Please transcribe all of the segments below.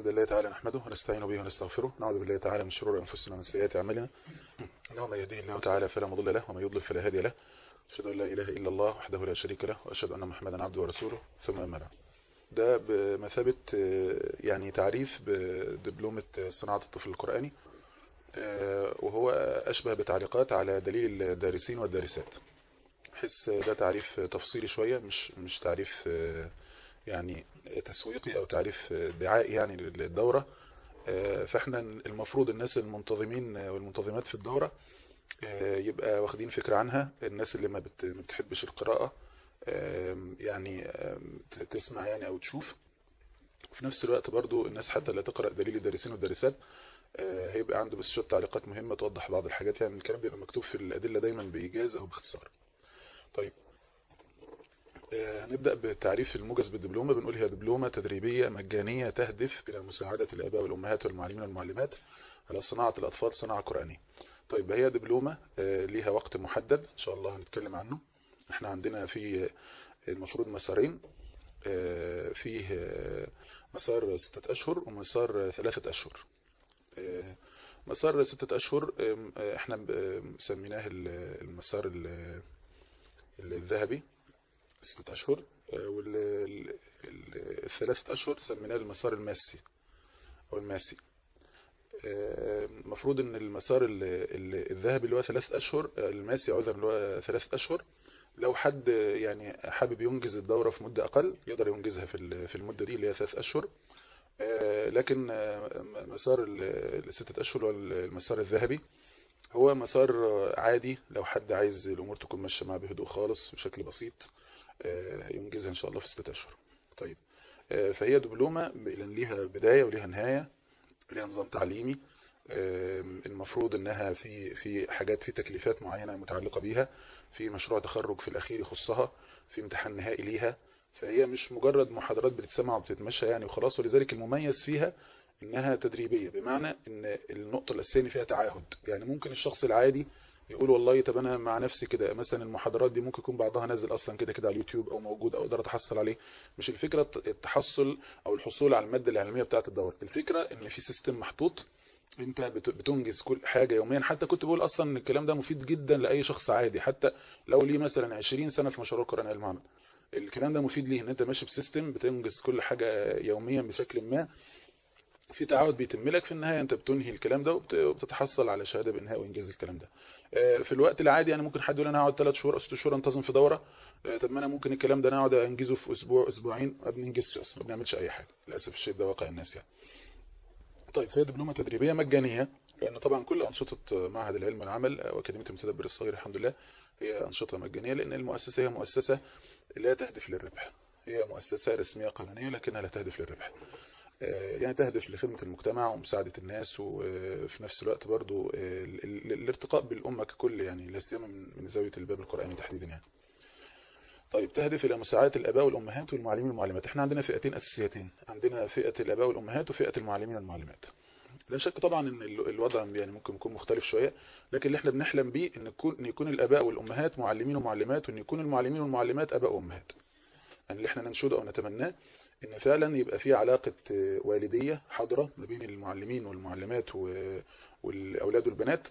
الحمد لله تعالى نحمده ونستعين به ونستغفره، نعوذ بالله تعالى من شرور أنفسنا ومن سيئات أعمالنا، إنه من يهديه الله تعالى فلا مضل له ومن يضلل فلا هادي له. أشهد أن لا إله إلا الله وحده لا شريك له، وأشهد أن محمدا عبده ورسوله، ثم أما بعد. ده بمثابة يعني تعريف بدبلومة صناعة الطفل القرآني، وهو أشبه بتعليقات على دليل الدارسين والدارسات. أحس ده تعريف تفصيلي شوية، مش تعريف يعني تسويقي أو تعريف دعائي يعني للدورة. فاحنا المفروض الناس المنتظمين والمنتظمات في الدورة يبقى واخدين فكرة عنها. الناس اللي ما بتحبش القراءة يعني تسمع يعني أو تشوف. وفي نفس الوقت برضو الناس حتى اللي تقرأ دليل الدارسين والدارسات هيبقى عنده بس شوية تعليقات مهمة توضح بعض الحاجات. يعني الكلام بيبقى مكتوب في الأدلة دايما بإيجاز أو باختصار. طيب، هنبدأ بالتعريف الموجز بالدبلومة. بنقول هي دبلومة تدريبية مجانية تهدف إلى مساعدة الآباء والأمهات والمعلمين والمعلمات على صناعة الأطفال صناعة قرآنية. طيب، هي دبلومة ليها وقت محدد إن شاء الله هنتكلم عنه. احنا عندنا في المفروض مسارين، فيه مسار 6 أشهر ومسار 3 أشهر. مسار 6 أشهر احنا سميناه المسار الذهبي 6 أشهر، وال3 أشهر سميناه المسار الماسي أو الماسي. المفروض ان المسار الذهبي اللي هو 3 أشهر، الماسي عذرا اللي هو 3 أشهر، لو حد يعني حابب ينجز الدورة في مدة أقل يقدر ينجزها في المدة دي اللي هي 3 أشهر. لكن مسار 6 أشهر والمسار الذهبي هو مسار عادي، لو حد عايز الأمور تكون ماشية معاه بهدوء خالص بشكل بسيط ينجزها إن شاء الله في 6 أشهر. طيب، فهي دبلومة ليها بداية وليها نهاية، ليها نظام تعليمي. المفروض انها في حاجات، في تكليفات معينة متعلقة بيها، في مشروع تخرج في الاخير يخصها، في امتحان نهائي ليها. فهي مش مجرد محاضرات بتتسمع وبتتمشى يعني وخلاص. ولذلك المميز فيها انها تدريبية، بمعنى ان النقطة الاساسية فيها تعاهد. يعني ممكن الشخص العادي يقول والله طب انا مع نفسي كده مثلا المحاضرات دي ممكن يكون بعضها نازل اصلا كده كده على اليوتيوب او موجود او اقدر اتحصل عليه. مش الفكرة التحصل او الحصول على المادة العلمية بتاعة الدورة، الفكرة ان في سيستم محطوط، انت بتنجز كل حاجة يوميا. حتى كنت بقول اصلا ان الكلام ده مفيد جدا لاي شخص عادي، حتى لو ليه مثلا 20 سنة في مشروع القرآن المعمل، الكلام ده مفيد ليه ان انت ماشي بسيستم بتنجز كل حاجة يوميا بشكل ما. في تعود بيتم لك في النهاية، انت بتنهي الكلام ده وبتتحصل على شهادة بانهاء وانجاز الكلام ده. في الوقت العادي يعني ممكن حد يقول انا هقعد 3 شهور او 6 شهور انتظم في دورة. طب ما انا ممكن الكلام ده انا اقعد انجزه في اسبوع اسبوعين، ما بننجزش اصلا، ما بنعملش اي حاجة للاسف الشديد، ده واقع الناس يعني. طيب، فهي دبلومة تدريبية مجانية، لأن طبعا كل أنشطة معهد العلم والعمل وأكاديمية المتدبر الصغير الحمد لله هي أنشطة مجانية، لأن المؤسسة هي مؤسسة لا تهدف للربح. هي مؤسسة رسمية قانونية لكنها لا تهدف للربح. يعني تهدف لخدمة المجتمع ومساعدة الناس، وفي نفس الوقت برضو الارتقاء بالأمة ككل، يعني لا سيما من زاوية الباب القرآني تحديدا يعني. طيب، تهدف إلى مساعدة الآباء والأمهات والمعلمين والمعلمات. احنا عندنا فئتين أساسيتين، عندنا فئة الآباء والأمهات وفئة المعلمين والمعلمات. لا شك طبعا ان الوضع يعني ممكن يكون مختلف شوية، لكن اللي احنا بنحلم بيه ان يكون الآباء والأمهات معلمين ومعلمات، وان يكون المعلمين والمعلمات آباء وأمهات. يعني اللي احنا ننشده او نتمناه ان فعلا يبقى في علاقة والدية حاضرة ما بين المعلمين والمعلمات والأولاد والبنات،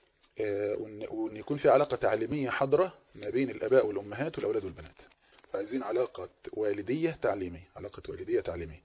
وان يكون في علاقة تعليمية حاضرة ما بين الآباء والأمهات والأولاد والبنات. فعايزين علاقة والدية تعليمية، علاقة والدية تعليمية.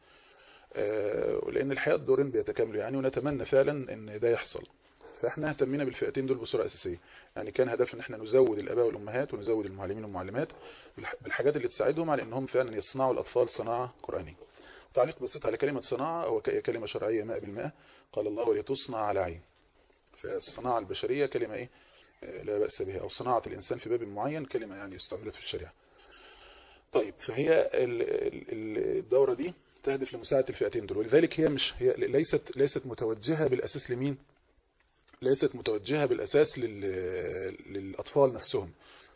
ولأن الحياة دورين بيتكاملوا يعني، ونتمنى فعلا ان ده يحصل. فاحنا اهتمينا بالفئتين دول بصورة أساسية. يعني كان هدفنا ان احنا نزود الآباء والأمهات ونزود المعلمين والمعلمات بالحاجات اللي تساعدهم على انهم فعلا يصنعوا الأطفال صناعة قرآنية. تعليق بسيط على كلمة صناعة، هو كلمة شرعية 100%. قال الله ولتصنع على عين. فالصناعة البشرية كلمة ايه لا بأس بها، او صناعة الإنسان في باب معين كلمة يعني استعملت في الشريعة. طيب، فهي الدورة دي تهدف لمساعدة الفئتين دول، ولذلك هي ليست متوجهة بالأساس لمين؟ ليست متوجهة بالأساس للأطفال نفسهم.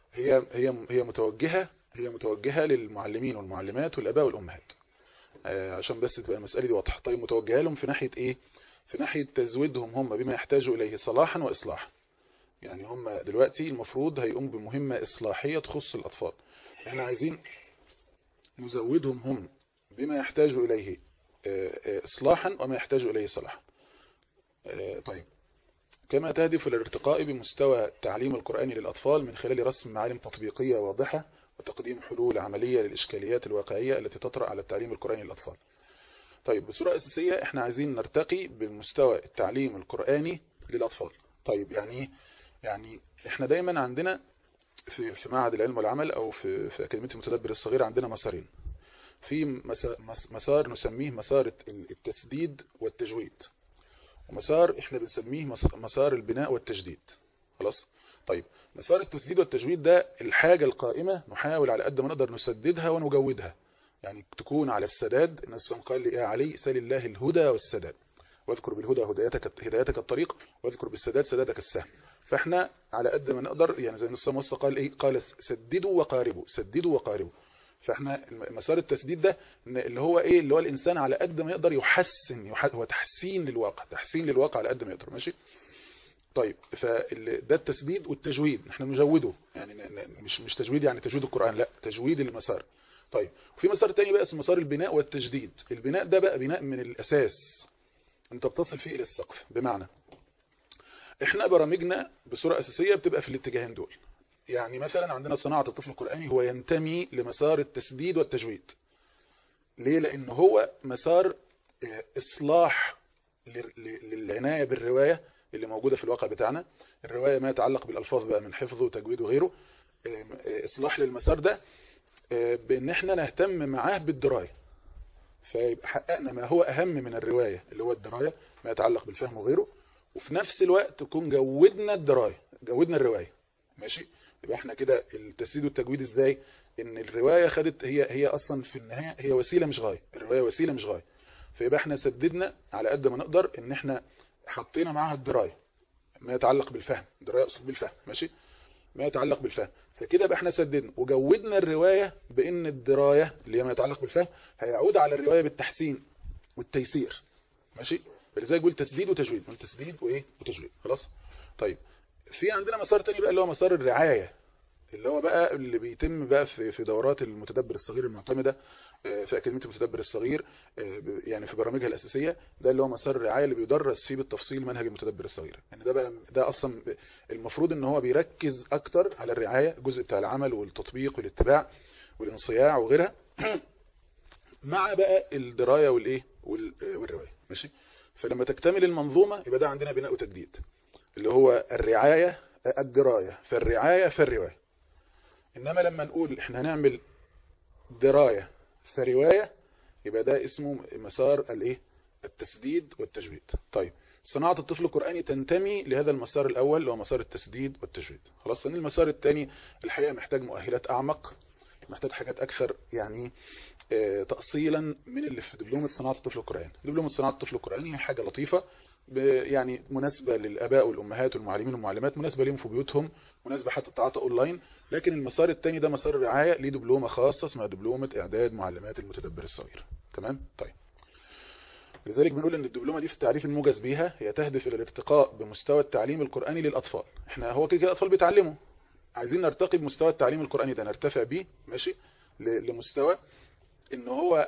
هي متوجهة للمعلمين والمعلمات والآباء والأمهات، عشان بس تبقى المسألة دي واضحة. طيب، متوجهة لهم في ناحية إيه؟ في ناحية تزويدهم هم بما يحتاجوا إليه صلاحا وإصلاحا. يعني هم دلوقتي المفروض هيقوموا بمهمة إصلاحية تخص الأطفال. احنا عايزين نزودهم هم بما يحتاجوا إليه إصلاحا وما يحتاج إليه صلاحا. طيب، كما تهدف إلى الارتقاء بمستوى تعليم القرآن للأطفال من خلال رسم معالم تطبيقية واضحة وتقديم حلول عملية للإشكاليات الواقعية التي تطرأ على التعليم القرآني للأطفال. طيب، بصورة أساسية احنا عايزين نرتقي بالمستوى التعليم القرآني للأطفال. طيب، يعني ايه؟ يعني احنا دايما عندنا في معهد العلم والعمل أو في أكاديمية المتدبر الصغير عندنا مسارين. في مسار نسميه مسار التسديد والتجويد، ومسار احنا بنسميه مسار البناء والتجديد. خلاص؟ طيب، مسار التسديد والتجويد ده الحاجة القائمة نحاول على قد ما نقدر نسددها ونجودها، يعني تكون على السداد. النبي قال لي يا علي سل الله الهدى والسداد، واذكر بالهدى هدايتك الطريق، واذكر بالسداد سدادك السهم. فاحنا على قد ما نقدر، يعني زي النبي قال ايه؟ قال سددوا وقاربوا، سددوا وقاربوا. فاحنا مسار التسديد ده اللي هو ايه؟ اللي هو الانسان على قد ما يقدر يحسن، هو تحسين للواقع، تحسين للواقع على قد ما يقدر. ماشي؟ طيب، فده التسديد والتجويد، احنا نجوده، يعني مش تجويد يعني تجويد القرآن، لا، تجويد المسار. طيب، وفي مسار تاني بقى اسمه مسار البناء والتجديد. البناء ده بقى بناء من الأساس، انت بتصل فيه إلى السقف. بمعنى احنا برامجنا بصورة أساسية بتبقى في الاتجاهين دول. يعني مثلا عندنا صناعة الطفل القرآني هو ينتمي لمسار التسديد والتجويد. ليه؟ لأن هو مسار إصلاح للعناية بالرواية اللي موجودة في الواقع بتاعنا. الرواية ما يتعلق بالألفاظ بقى من حفظ وتجويد وغيره. إصلاح للمسار ده بأن احنا نهتم معاه بالدراية، فيبقى حققنا ما هو أهم من الرواية اللي هو الدراية، ما يتعلق بالفهم وغيره، وفي نفس الوقت نكون جودنا الدراية، جودنا الرواية. ماشي؟ يبقى احنا كده التسديد والتجويد ازاي؟ ان الرواية خدت هي اصلا في النهاية هي وسيلة مش غاية، الرواية وسيلة مش غاية. فيبقى احنا سددنا على قد ما نقدر ان احنا حطينا معاها الدراية ما يتعلق بالفهم، دراية اقصد بالفهم. ماشي؟ ما يتعلق بالفهم. فكده بقى احنا سددنا وجودنا الرواية بان الدراية اللي هي ما يتعلق بالفهم هيعود على الرواية بالتحسين والتيسير. ماشي؟ فلذلك يقول تسديد وتجويد، من تسديد وايه وتجويد. خلاص؟ طيب، في عندنا مسار تاني بقى اللي هو مسار الرعاية، اللي هو بقى اللي بيتم بقى في دورات المتدبر الصغير المعتمدة في أكاديمية المتدبر الصغير، يعني في برامجها الأساسية. ده اللي هو مسار الرعاية اللي بيدرس فيه بالتفصيل منهج المتدبر الصغير. يعني ده بقى ده أصلا المفروض ان هو بيركز أكتر على الرعاية، الجزء بتاع العمل والتطبيق والاتباع والانصياع وغيرها، مع بقى الدراية والايه والرواية. ماشي؟ فلما تكتمل المنظومة يبقى ده عندنا بناء وتجديد، اللي هو الرعاية الدراية، فالرعاية فالرواية. إنما لما نقول إحنا هنعمل دراية فرواية يبقى ده اسمه مسار الايه؟ التسديد والتجويد. طيب، صناعة الطفل القرآني تنتمي لهذا المسار الأول اللي هو مسار التسديد والتجويد. خلاص؟ لأن المسار الثاني الحقيقة محتاج مؤهلات أعمق، محتاج حاجات أكثر يعني تأصيلا من اللي في دبلومة صناعة الطفل القرآني. دبلومة صناعة الطفل القرآني هي حاجة لطيفة، يعني مناسبة للآباء والأمهات والمعلمين والمعلمات، مناسبة لهم في بيوتهم، مناسبة حتى التعاطى أونلاين. لكن المسار الثاني ده مسار الرعاية، ليه دبلومة خاصة اسمها دبلومة إعداد معلمات المتدبر الصغير. تمام؟ طيب، لذلك بنقول ان الدبلومة دي في التعريف الموجز بيها هي تهدف الى الارتقاء بمستوى التعليم القرآني للأطفال. احنا هو كده الاطفال بيتعلموا، عايزين نرتقي بمستوى التعليم القرآني ده، نرتفع بيه. ماشي؟ لمستوى ان هو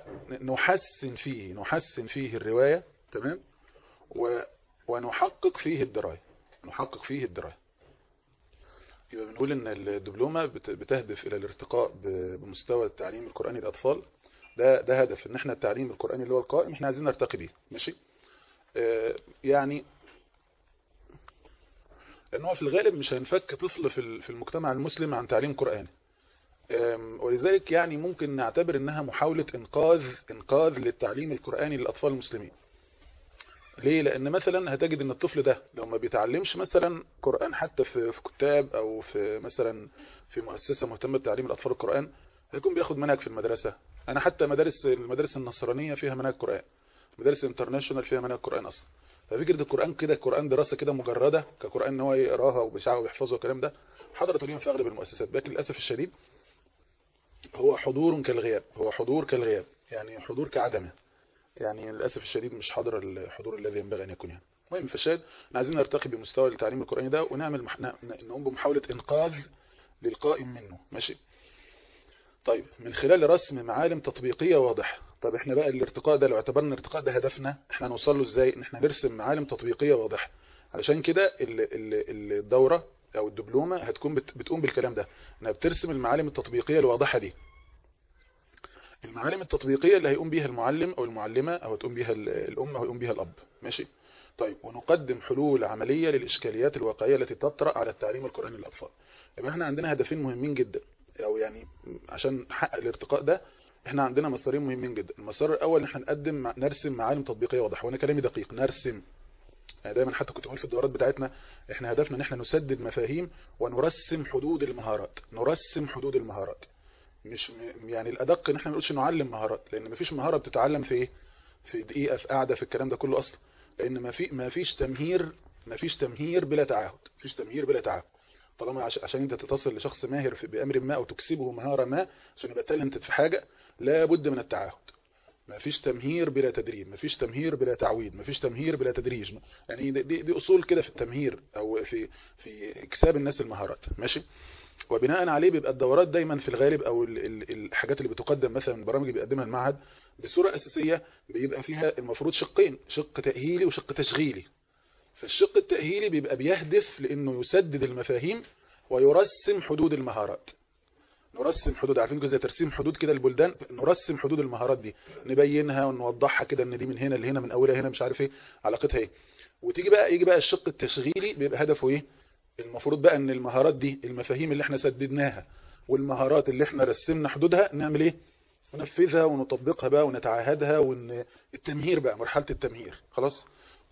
نحسن فيه الرواية. تمام؟ ونحقق فيه الدراية، نحقق فيه الدراية. يبقى بنقول ان الدبلومة بتهدف الى الارتقاء بمستوى التعليم القرآني للأطفال. ده هدف، ان احنا التعليم القرآني اللي هو القائم احنا عايزين نرتقي بيه. ماشي؟ يعني لان هو في الغالب مش هينفك طفل في المجتمع المسلم عن تعليم قرآني. ولذلك يعني ممكن نعتبر انها محاولة انقاذ للتعليم القرآني للأطفال المسلمين. ليه؟ لان مثلا هتجد ان الطفل ده لو ما بيتعلمش مثلا قرآن حتى في كتاب او في مثلا في مؤسسة مهتمة بتعليم الأطفال القرآن، هيكون بياخد منهج في المدرسة. انا حتى المدارس النصرانية فيها منهج قرآن، مدارس انترناشونال فيها منهج قرآن اصلا. ففكرة القرآن كده، القرآن دراسة كده مجردة كقرآن ان هو يقراها وبيشعر ويحفظها والكلام ده حضرت اليوم في اغلب المؤسسات. لكن للاسف الشديد هو حضور كالغياب، هو حضور كالغياب، يعني حضور كعدمه. يعني للاسف الشديد مش حاضر الحضور الذي ينبغي ان يكون يعني. المهم في الشاهد احنا عايزين نرتقي بمستوى التعليم القرآني ده ونعمل نقوم بمحاولة انقاذ للقائم منه. ماشي؟ طيب، من خلال رسم معالم تطبيقية واضحة. طب احنا بقى الارتقاء ده لو اعتبرنا الارتقاء ده هدفنا، احنا هنوصل له ازاي؟ ان احنا نرسم معالم تطبيقيه واضحه. علشان كده الدوره او الدبلومه هتكون بتقوم بالكلام ده، انها بترسم المعالم التطبيقيه الواضحه دي، المعالم التطبيقيه اللي هيقوم بيها المعلم او المعلمه، او هتقوم بيها الام، او هيقوم بيها الاب. ماشي. طيب، ونقدم حلول عمليه للاشكاليات الواقعيه التي تطرأ على التعليم القرآني للاطفال. يبقى احنا عندنا هدفين مهمين جدا، او يعني عشان نحقق الارتقاء ده احنا عندنا مسارين مهمين جدا. المسار الاول ان احنا نرسم معالم تطبيقيه واضحه، وانا كلامي دقيق، نرسم. يعني دايما حتى كنت بقول في الدورات بتاعتنا احنا هدفنا ان احنا نسدد مفاهيم ونرسم حدود المهارات، نرسم حدود المهارات. مش يعني الادق ان احنا ما نقولش نعلم مهارات، لان مفيش مهاره بتتعلم في ايه، في دقيقه، في قاعده، في الكلام ده كله اصلا. لان ما فيش تمهير، ما فيش تمهير بلا تعهد، مفيش تمهير بلا تعهد. طالما عشان انت تصل لشخص ماهر في بامر ما، او تكسبه مهاره ما عشان يبقى تالنت في حاجه، لابد من التعهد. ما فيش تمهير بلا تدريب، ما فيش تمهير بلا تعويد، ما فيش تمهير بلا تدريج. يعني دي اصول كده في التمهير، او في اكساب الناس المهارات. ماشي. وبناء عليه بيبقى الدورات دايما في الغالب، او الحاجات اللي بتقدم مثلا البرامج اللي بيقدمها المعهد بصوره اساسيه بيبقى فيها المفروض شقين، شق تاهيلي وشق تشغيلي. فالشق التاهيلي بيبقى بيهدف لانه يسدد المفاهيم ويرسم حدود المهارات. نرسم حدود، عارفين زي ترسيم حدود كده البلدان، نرسم حدود المهارات دي، نبينها ونوضحها كده، ان دي من هنا لهنا، من اولها هنا، مش عارف ايه علاقتها ايه. يجي بقى الشق التشغيلي بيبقى هدفه ايه؟ المفروض بقى ان المهارات دي، المفاهيم اللي احنا سددناها والمهارات اللي احنا رسمنا حدودها، نعمل ايه؟ ننفذها ونطبقها بقى ونتعاهدها، التمهير بقى، مرحلة التمهير خلاص.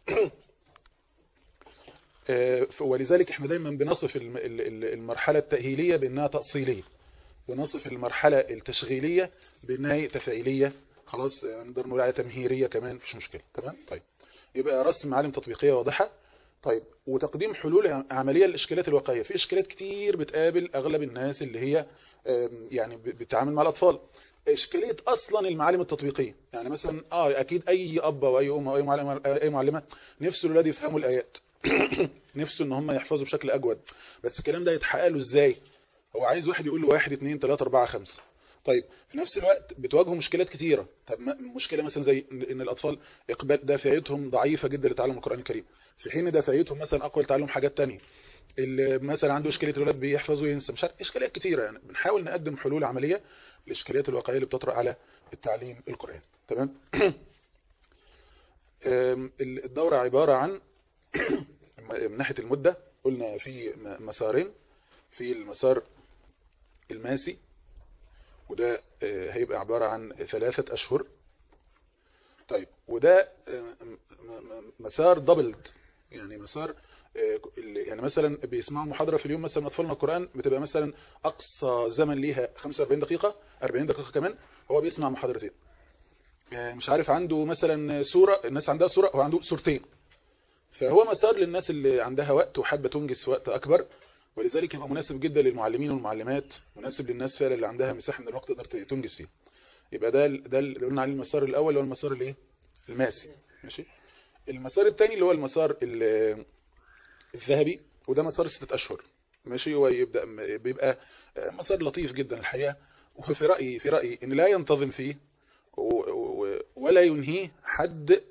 ولذلك احنا دايما بنصف المرحلة التأهيلية بأنها تأصيلية، ونصف المرحلة التشغيلية بأنها تفعيلية. خلاص، نقدر نقول عليها تمهيرية كمان، مفيش مشكلة. تمام. طيب، يبقى رسم معالم تطبيقية واضحة. طيب، وتقديم حلول عملية للإشكالات الواقعية. في إشكالات كتير بتقابل أغلب الناس اللي هي يعني بتتعامل مع الأطفال. إشكالية أصلا المعالم التطبيقية. يعني مثلا أكيد أي أب أو أي أم أو أي معلمة نفسه الأولاد يفهموا الآيات نفسه إن هم يحفظوا بشكل أجود، بس الكلام ده يتحقق له إزاي؟ هو عايز واحد يقول له 1 2 3 4 5. طيب، في نفس الوقت بتواجهه مشكلات كتيرة. طب مشكلة مثلا زي ان الاطفال اقبال دافعيتهم ضعيفة جدا لتعلم القرآن الكريم، في حين دافعيتهم مثلا اقوى لتعلم حاجات تانية. اللي مثلا عنده اشكاليه الولاد بيحفظوا وينسى، مش عارف، اشكاليات كتيرة. يعني بنحاول نقدم حلول عملية للاشكاليات الواقعية اللي بتطرأ على التعليم القرآني. تمام. الدورة عبارة عن من ناحية المدة قلنا في مسارين. في المسار الماسي، وده هيبقى عبارة عن 3 أشهر. طيب، وده مسار دبلد، يعني مسار يعني مثلا بيسمعوا محاضرة في اليوم، مثلا أطفالنا القرآن بتبقى مثلا أقصى زمن ليها 45 دقيقة، 40 دقيقة كمان، هو بيسمع محاضرتين. مش عارف، عنده مثلا سورة، الناس عندها سورة، هو عنده سورتين. فهو مسار للناس اللي عندها وقت وحابة تنجز في وقت أكبر، ولذلك يبقى مناسب جدا للمعلمين والمعلمات، مناسب للناس فعلا اللي عندها مساحة من الوقت تقدر تنجز فيه. يبقى ده اللي قلنا عليه المسار الاول، اللي هو المسار الايه، الماسي. ماشي. المسار الثاني اللي هو المسار الذهبي، وده مسار 6 اشهر. ماشي. هو بيبقى مسار لطيف جدا الحقيقه، وفي رايي ان لا ينتظم فيه ولا ينهيه حد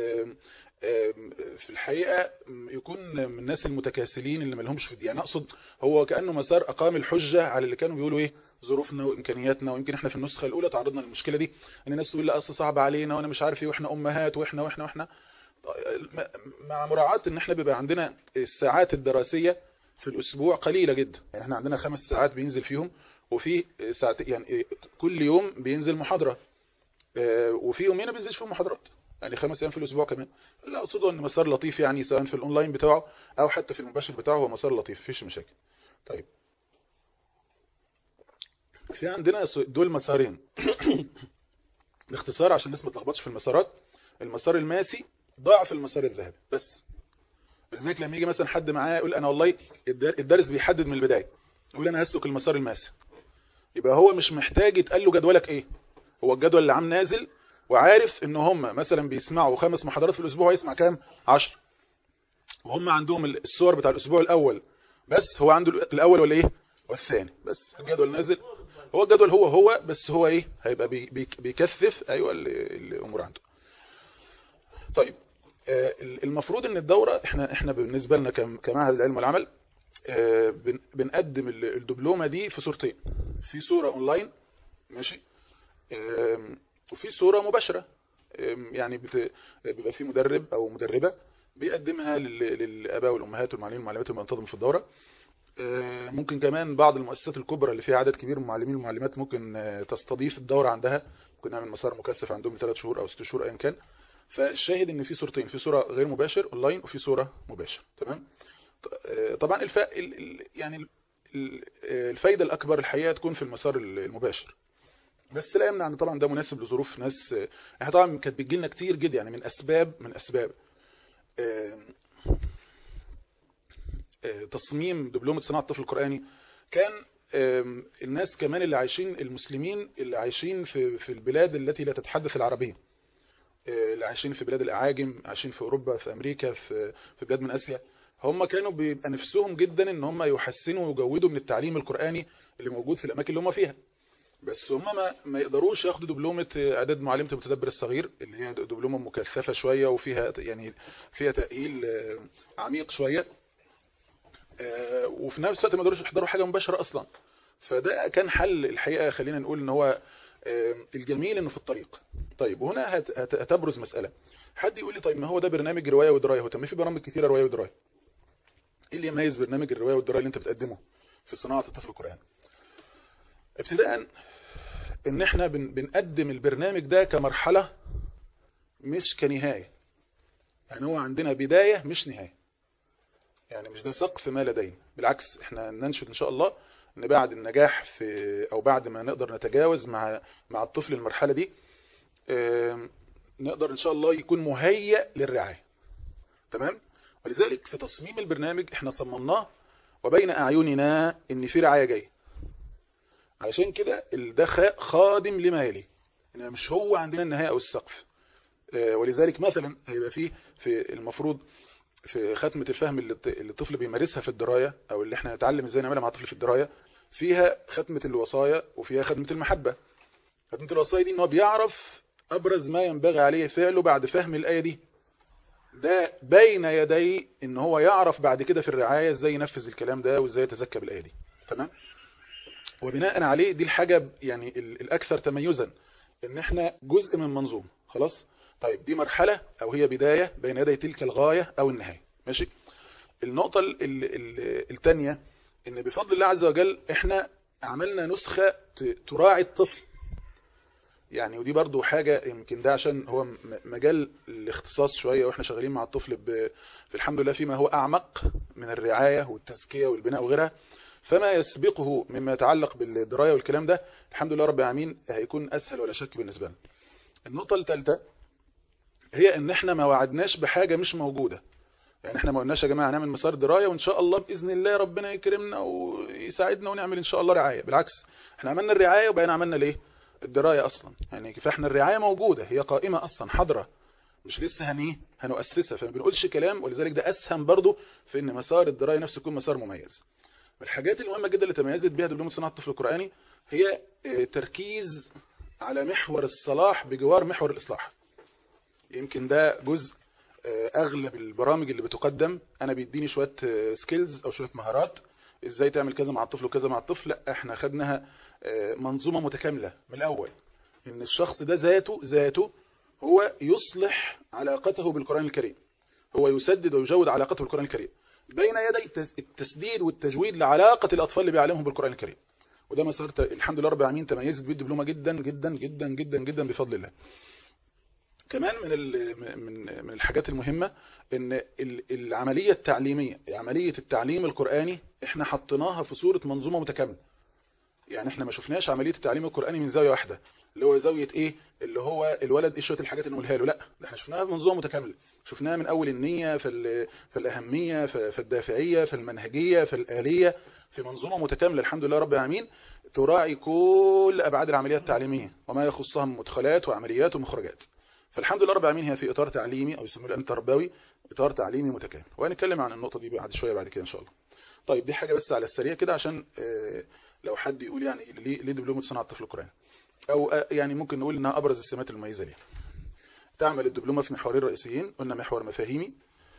في الحقيقه يكون من الناس المتكاسلين اللي ما لهمش في يعني اقصد، هو كانه مسار اقام الحجه على اللي كانوا بيقولوا ايه، ظروفنا وامكانياتنا. ويمكن احنا في النسخه الاولى تعرضنا للمشكله دي، ان الناس تقول لا اصل صعب علينا، وانا مش عارف ايه، واحنا امهات، واحنا مع مراعاه ان احنا بيبقى عندنا الساعات الدراسيه في الاسبوع قليله جدا. يعني احنا عندنا 5 ساعات بينزل فيهم، وفي ساعات يعني كل يوم بينزل محاضره، وفي يومين ما بينزلش فيهم محاضرات، يعني 5 ايام في الاسبوع كمان. لا، اقصده ان مسار لطيف، يعني سواء في الاونلاين بتاعه او حتى في المباشر بتاعه، هو مسار لطيف مفيش مشاكل. طيب، في عندنا دول مسارين باختصار عشان الناس ما تلخبطش في المسارات. المسار الماسي ضعف المسار الذهبي بس. لذلك لما يجي مثلا حد معاه يقول انا والله الدرس بيحدد من البدايه، يقول انا هسلك المسار الماسي، يبقى هو مش محتاج يتقال له جدولك ايه، هو الجدول اللي عام نازل، وعارف ان هم مثلا بيسمعوا 5 محاضرات في الاسبوع، هيسمع كام؟ 10. وهم عندهم الصور بتاع الاسبوع الاول، بس هو عنده الاول ولا ايه والثاني، بس الجدول نازل. هو الجدول هو بس هو ايه، هيبقى بيكثف ايوه الامور عنده. طيب المفروض ان الدوره احنا بالنسبه لنا كمعهد العلم والعمل بنقدم الدبلومه دي في صورتين. في صوره اونلاين ماشي، وفي صوره مباشره. يعني بيبقى في مدرب او مدربه بيقدمها للاباء والامهات والمعلمين والمعلمات اللي بينتظموا في الدوره. ممكن كمان بعض المؤسسات الكبرى اللي فيها عدد كبير من المعلمين والمعلمات ممكن تستضيف الدورة عندها، ممكن نعمل مسار مكثف عندهم ل3 شهور أو 6 شهور أيا كان. فالشاهد إن في صورتين، في صورة غير مباشر أونلاين وفي صورة مباشر. تمام. طبعا يعني الفايدة الأكبر الحقيقة تكون في المسار المباشر، بس لا يمنع ان طبعا ده مناسب لظروف ناس. احنا طبعا كانت بتجي لنا كتير جدا، يعني من اسباب تصميم دبلومة صناعة الطفل القرآني كان الناس كمان اللي عايشين، المسلمين اللي عايشين في البلاد التي لا تتحدث العربية، اللي عايشين في بلاد الأعاجم، عايشين في أوروبا، في أمريكا، في بلاد من آسيا. هم كانوا بيبقى نفسهم جدا ان هم يحسنوا ويجودوا من التعليم القرآني اللي موجود في الأماكن اللي هم فيها، بس هم ما يقدروش ياخدوا دبلومة إعداد معلمة المتدبر الصغير اللي هي دبلومة مكثفة شوية وفيها يعني فيها تأهيل عميق شوية، وفي نفس الوقت ما يقدروش يحضروا حاجة مباشرة أصلا. فده كان حل الحقيقة، خلينا نقول ان هو الجميل انه في الطريق. طيب وهنا هتبرز مسألة. حد يقول لي طيب ما هو ده برنامج رواية ودراية، هو طب ما في برامج كتيرة رواية ودراية، ايه اللي يميز برنامج الرواية والدراية اللي انت بتقدمه في صناعة الطفل القرآني؟ ابتداء ان احنا بنقدم البرنامج ده كمرحلة مش كنهاية، يعني هو عندنا بداية مش نهاية، يعني مش ده سقف ما لدينا، بالعكس احنا ننشد ان شاء الله ان بعد النجاح في او بعد ما نقدر نتجاوز مع الطفل المرحلة دي نقدر ان شاء الله يكون مهيأ للرعاية. تمام. ولذلك في تصميم البرنامج احنا صممناه وبين اعيننا ان في رعاية جاية، علشان كده ده خادم لما يلي، يعني مش هو عندنا النهاية او السقف. ولذلك مثلا هيبقى فيه في المفروض في ختمة الفهم اللي الطفل بيمارسها في الدراية او اللي احنا نتعلم ازاي نعملها مع الطفل في الدراية، فيها ختمة الوصايا وفيها ختمة المحبة. ختمة الوصايا دي ان هو بيعرف ابرز ما ينبغي عليه فعله بعد فهم الآية دي، ده بين يدي ان هو يعرف بعد كده في الرعاية ازاي ينفذ الكلام ده وازاي يتزكى بالآية دي. تمام. وبناء عليه دي الحاجة يعني الاكثر تميزا ان احنا جزء من منظومة خلاص. طيب دي مرحلة او هي بداية بين يدي تلك الغاية او النهاية. ماشي. النقطة الثانية ان بفضل الله عز وجل احنا عملنا نسخة تراعي الطفل، يعني ودي برضو حاجة يمكن ده عشان هو مجال الاختصاص شوية واحنا شغالين مع الطفل في الحمد لله فيما هو اعمق من الرعاية والتزكية والبناء وغيرها، فما يسبقه مما يتعلق بالدراية والكلام ده الحمد لله رب العالمين هيكون اسهل ولا شك بالنسبة لنا. النقطة الثالثة هي ان احنا ما وعدناش بحاجة مش موجودة، يعني احنا ما قلناش يا جماعة نعمل مسار دراية وان شاء الله بإذن الله ربنا يكرمنا ويساعدنا ونعمل ان شاء الله رعاية. بالعكس احنا عملنا الرعاية وبقينا عملنا ليه الدراية اصلا، يعني فاحنا الرعاية موجودة هي قائمة اصلا حاضرة، مش لسه هنؤسسها، فما بنقولش كلام. ولذلك ده اسهم برضو في ان مسار الدراية نفسه يكون مسار مميز. من الحاجات المهمة جدا اللي تميزت بها دبلومة صناعة الطفل القرآني هي تركيز على محور الصلاح بجوار محور الإصلاح. يمكن ده جزء اغلب البرامج اللي بتقدم انا بيديني شوية سكيلز او شوية مهارات ازاي تعمل كذا مع الطفل وكذا مع الطفل. لا احنا خدناها منظومة متكاملة من الاول، ان الشخص ده ذاته هو يصلح علاقته بالقرآن الكريم، هو يسدد ويجود علاقته بالقرآن الكريم بين يدي التسديد والتجويد لعلاقة الأطفال اللي بيعلمهم بالقرآن الكريم. وده مسار الحمد لله رب العالمين تميزت بيه الدبلومة جدا جدا جدا جدا جدا بفضل الله. كمان من الحاجات المهمة ان العملية التعليمية، عملية التعليم القرآني احنا حطيناها في صورة منظومة متكاملة. يعني احنا ما شفناش عملية التعليم القرآني من زاوية واحدة اللي هو زاوية ايه اللي هو الولد ايه شوية الحاجات اللي نقولها له، لا ده احنا شفناها في منظومة متكاملة، شفناها من اول النية في الأهمية في الدافعية في المنهجية في الآلية، في منظومة متكاملة الحمد لله رب العالمين تراعي كل أبعاد العملية التعليمية وما يخصها من مدخلات وعمليات ومخرجات. فالحمد لله رب العالمين هي في إطار تعليمي أو يسموه الآن تربوي، إطار تعليمي متكامل، وهنتكلم عن النقطة دي بعد شوية بعد كده إن شاء الله. طيب دي حاجة بس على السريع كده عشان لو حد يقول يعني ليه دبلومة صناعة الطفل القرآني، أو يعني ممكن نقول إنها أبرز السمات المميزة ليها. تعمل الدبلومة في محورين رئيسيين، قلنا محور مفاهيمي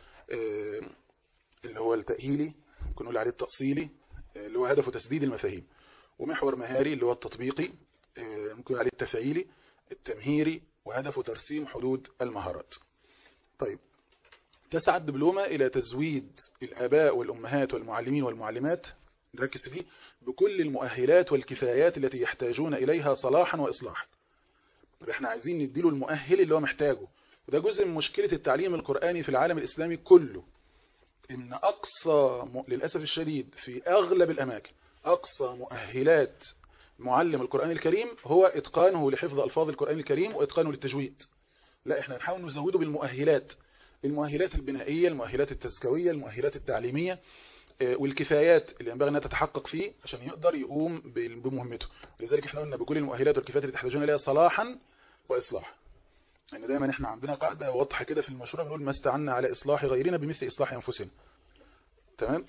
اللي هو التأهيلي، ممكن نقول عليه التأصيلي اللي هو هدفه تسديد المفاهيم، ومحور مهاري اللي هو التطبيقي ممكن نقول عليه التفعيلي التمهيري، وهدفه ترسيم حدود المهارات. طيب تسعى الدبلومة إلى تزويد الآباء والأمهات والمعلمين والمعلمات، نركز فيه، بكل المؤهلات والكفايات التي يحتاجون إليها صلاحا وإصلاحا. احنا عايزين نديله المؤهل اللي هو محتاجه، وده جزء من مشكلة التعليم القرآني في العالم الإسلامي كله، إن أقصى للأسف الشديد في أغلب الأماكن أقصى مؤهلات معلم القرآن الكريم هو إتقانه لحفظ ألفاظ القرآن الكريم وإتقانه للتجويد. لا، احنا نحاول نزوده بالمؤهلات، المؤهلات البنائية، المؤهلات التزكوية، المؤهلات التعليمية، والكفايات اللي ينبغي انها تتحقق فيه عشان يقدر يقوم بمهمته. لذلك احنا قلنا بكل المؤهلات والكفايات اللي تحتاجون اليها صلاحا واصلاحا. يعني دايما احنا عندنا قاعده واضحه كده في المشروع، بنقول ما استعنا على اصلاح غيرنا بمثل اصلاح انفسنا. تمام.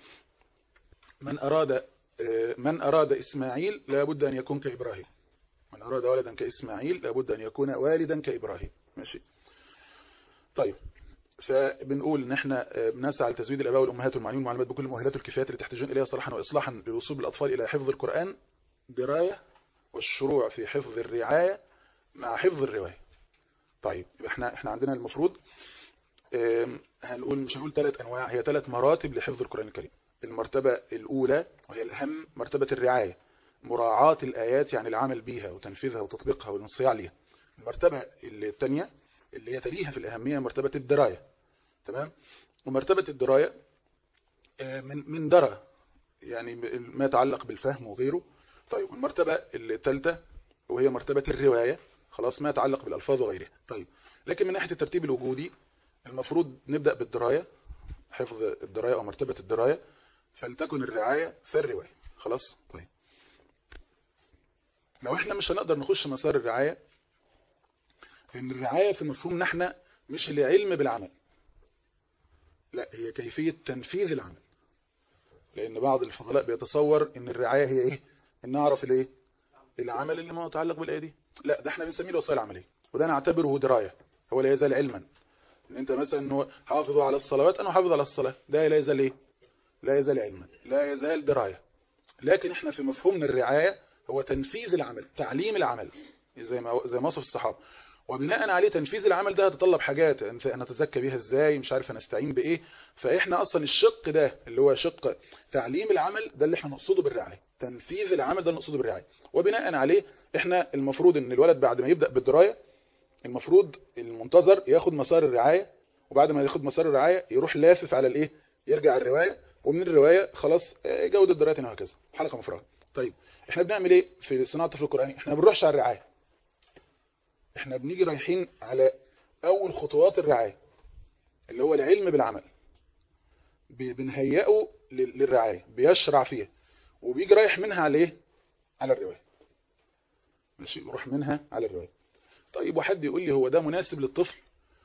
من اراد اسماعيل لابد ان يكون كابراهيم، من اراد ولدا كاسماعيل لابد ان يكون والدا كابراهيم. ماشي. طيب فبنقول ان احنا بنسعى لتزويد الاباء والامهات والمعلمين والمعلمات بكل المؤهلات والكفايات اللي تحتاجون اليها صلاحا واصلاحا للوصول بالاطفال الى حفظ القران درايه، والشروع في حفظ الرعايه مع حفظ الروايه. طيب احنا عندنا المفروض مش هنقول 3 انواع، هي 3 مراتب لحفظ القران الكريم. المرتبه الاولى وهي الاهم مرتبه الرعايه، مراعاه الايات يعني العمل بيها وتنفيذها وتطبيقها والانصياع ليها. المرتبه الثانيه اللي هي تليها في الاهميه مرتبه الدرايه. تمام. ومرتبة الدراية من درى يعني ما يتعلق بالفهم وغيره. طيب والمرتبة الثالثة وهي مرتبة الرواية، خلاص ما يتعلق بالألفاظ وغيرها. طيب لكن من ناحية الترتيب الوجودي المفروض نبدأ بالدراية، حفظ الدراية أو مرتبة الدراية، فلتكن الرعاية فالرواية. خلاص. طيب لو احنا مش هنقدر نخش مسار الرعاية، لأن الرعاية في مفهومنا احنا مش العلم بالعمل، لا هي كيفية تنفيذ العمل. لأن بعض الفضلاء بيتصور إن الرعاية هي إيه؟ إن أعرف الإيه؟ العمل اللي ما يتعلق بالآية دي. لا، ده إحنا بنسميه الوصايا العملية، وده نعتبره دراية، هو لا يزال علما. إن أنت مثلا إنه حافظوا على الصلوات، أنا حافظ على الصلاة، ده لا يزال إيه؟ لا يزال علما، لا يزال دراية. لكن إحنا في مفهومنا الرعاية هو تنفيذ العمل، تعليم العمل، زي ما وصف الصحابة. وبناء عليه تنفيذ العمل ده هتطلب حاجات، انا اتزكى بيها ازاي، مش عارف انا استعين بايه. فاحنا اصلا الشق ده اللي هو شق تعليم العمل ده اللي احنا نقصده بالرعايه، تنفيذ العمل ده اللي نقصده بالرعايه. وبناء عليه احنا المفروض ان الولد بعد ما يبدا بالدرايه المفروض المنتظر ياخد مسار الرعايه، وبعد ما ياخد مسار الرعايه يروح لافف على الايه، يرجع الروايه، ومن الروايه خلاص جوده الدرايه وهكذا، حلقه مفرغه. طيب احنا بنعمل ايه في صناعه الطفل القراني؟ احنا ما بنروحش على الرعايه، احنا بنيجي رايحين على اول خطوات الرعاية اللي هو العلم بالعمل، بنهيئه للرعاية، بيشرع فيها، وبيجي رايح منها على ايه؟ على الرواية. ماشي، بروح منها على الرواية. طيب وحد يقول لي هو ده مناسب للطفل؟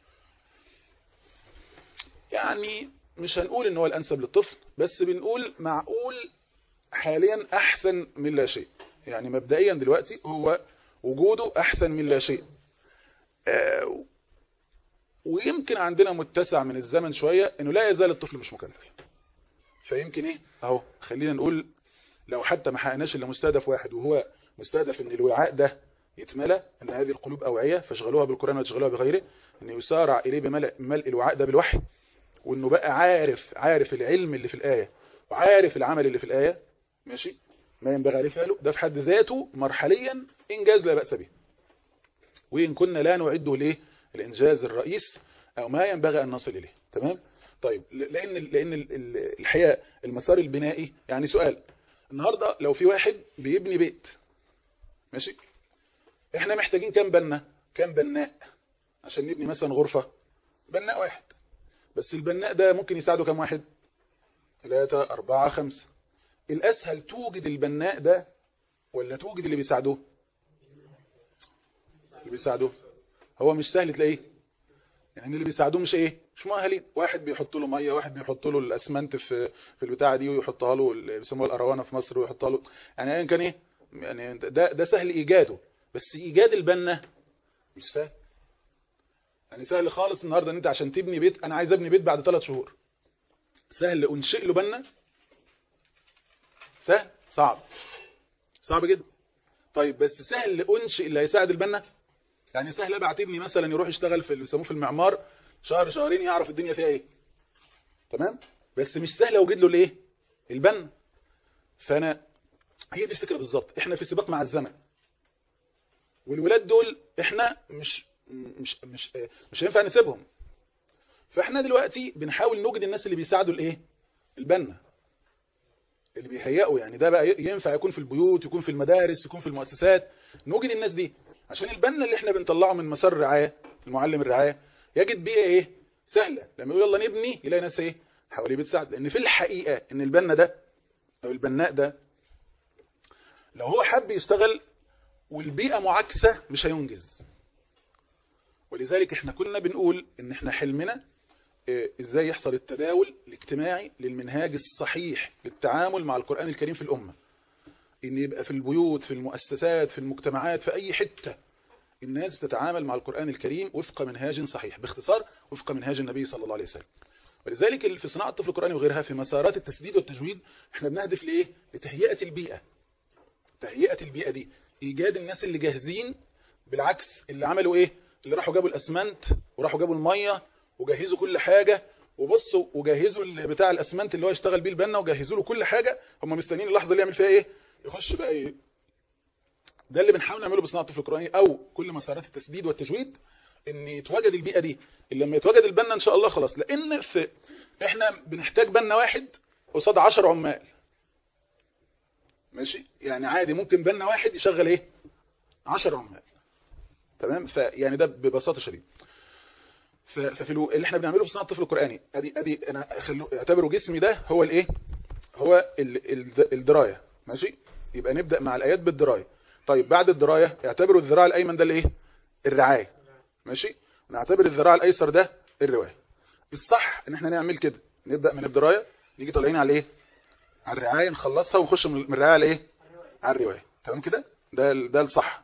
يعني مش هنقول ان هو الانسب للطفل، بس بنقول معقول حاليا احسن من لا شيء. يعني مبدئيا دلوقتي هو وجوده احسن من لا شيء. ويمكن عندنا متسع من الزمن شوية انه لا يزال الطفل مش مكلف. فيمكن ايه اهو، خلينا نقول لو حتى ما حققناش الا مستهدف واحد، وهو مستهدف ان الوعاء ده يتملى، ان هذه القلوب اوعية فاشغلوها بالقرآن وتشغلوها بغيره، ان يسارع اليه بملء الوعاء ده بالوحي، وانه بقى عارف العلم اللي في الآية وعارف العمل اللي في الآية، ماشي، ما ينبغي عليه فعله، ده في حد ذاته مرحليا انجاز لا بأس به. وإن كنا لا نعده ليه الإنجاز الرئيس أو ما ينبغي أن نصل إليه. تمام. طيب لأن الحقيقة المسار البنائي، يعني سؤال النهاردة لو في واحد بيبني بيت، ماشي، احنا محتاجين كم بناء عشان نبني مثلا غرفة؟ بناء واحد بس. البناء ده ممكن يساعده كم واحد؟ 3 4 5. الأسهل توجد البناء ده ولا توجد اللي بيساعدوه؟ اللي بيساعدوه. هو مش سهل تلاقيه، يعني اللي بيساعدوه مش ايه، مش مؤهلين. واحد بيحط له ميه، واحد بيحط له الاسمنت في البتاعه دي ويحطها له اللي بيسموها الاروانه في مصر ويحطها له، يعني ايا كان ايه، يعني ده سهل ايجاده، بس ايجاد البنا مش سهل. يعني سهل خالص النهارده ان انت عشان تبني بيت، انا عايز ابني بيت بعد 3 شهور، سهل انشئ له بنا؟ سهل؟ صعب، صعب جدا. طيب بس سهل انشئ اللي هيساعد البنا؟ يعني سهل ابعت ابني مثلا يروح يشتغل في اللي بيسموه في المعمار شهر شهرين يعرف الدنيا فيها ايه، تمام، بس مش سهل اوجد له الايه، البنا. فانا هي دي الفكره بالظبط، احنا في سباق مع الزمن، والولاد دول احنا مش هينفع نسيبهم. فاحنا دلوقتي بنحاول نوجد الناس اللي بيساعدوا الايه، البنا، اللي بيهيئوا، يعني ده بقى ينفع يكون في البيوت، يكون في المدارس، يكون في المؤسسات، نوجد الناس دي عشان البنا اللي احنا بنطلعه من مسار الرعايه، المعلم الرعايه يجد بيئه ايه، سهله، لما يقول يلا نبني يلاقي ناس ايه حواليه بتساعد. لان في الحقيقه ان البنا ده او البناء ده لو هو حب يشتغل والبيئه معاكسه مش هينجز. ولذلك احنا كنا بنقول ان احنا حلمنا ازاي يحصل التداول الاجتماعي للمنهاج الصحيح للتعامل مع القرآن الكريم في الأمة، ان يبقى في البيوت، في المؤسسات، في المجتمعات، في اي حتة الناس تتعامل مع القرآن الكريم وفق منهاج صحيح، باختصار وفق منهاج النبي صلى الله عليه وسلم. ولذلك في صناعة الطفل القرآني وغيرها في مسارات التسديد والتجويد احنا بنهدف لايه، لتهيئة البيئة، تهيئة البيئة دي، ايجاد الناس اللي جاهزين، بالعكس اللي عملوا ايه، اللي راحوا جابوا الاسمنت وراحوا جابوا المية وجهزوا كل حاجة، وبصوا وجهزوا بتاع الاسمنت اللي هو يشتغل بيه البنا وجهزوا له كل حاجة، هم مستنيين اللحظة اللي يعمل فيها ايه، يخش بقى ايه. ده اللي بنحاول نعمله بصناعة الطفل القرآني او كل مسارات التسديد والتجويد، ان يتواجد البيئة دي، اللي لما يتواجد البنا ان شاء الله خلاص. لان احنا بنحتاج بنا واحد قصاد 10 عمال، ماشي، يعني عادي ممكن بنا واحد يشغل ايه 10 عمال، تمام. فيعني ده ببساطه شديده. ففي اللي احنا بنعمله في صناعه الطفل القرآني، ادي انا اعتبره جسمي ده هو الايه، هو الدرايه، ماشي. يبقى نبدا مع الايات بالدرايه. طيب بعد الدرايه اعتبروا الذراع الايمن ده الايه، الرعايه، ماشي. ونعتبر الذراع الايسر ده الروايه. الصح ان احنا نعمل كده، نبدا من الدرايه نيجي طالعين على ايه، على الرعايه، نخلصها ونخش من الرعايه على ايه، على الروايه، تمام كده. ده الصح.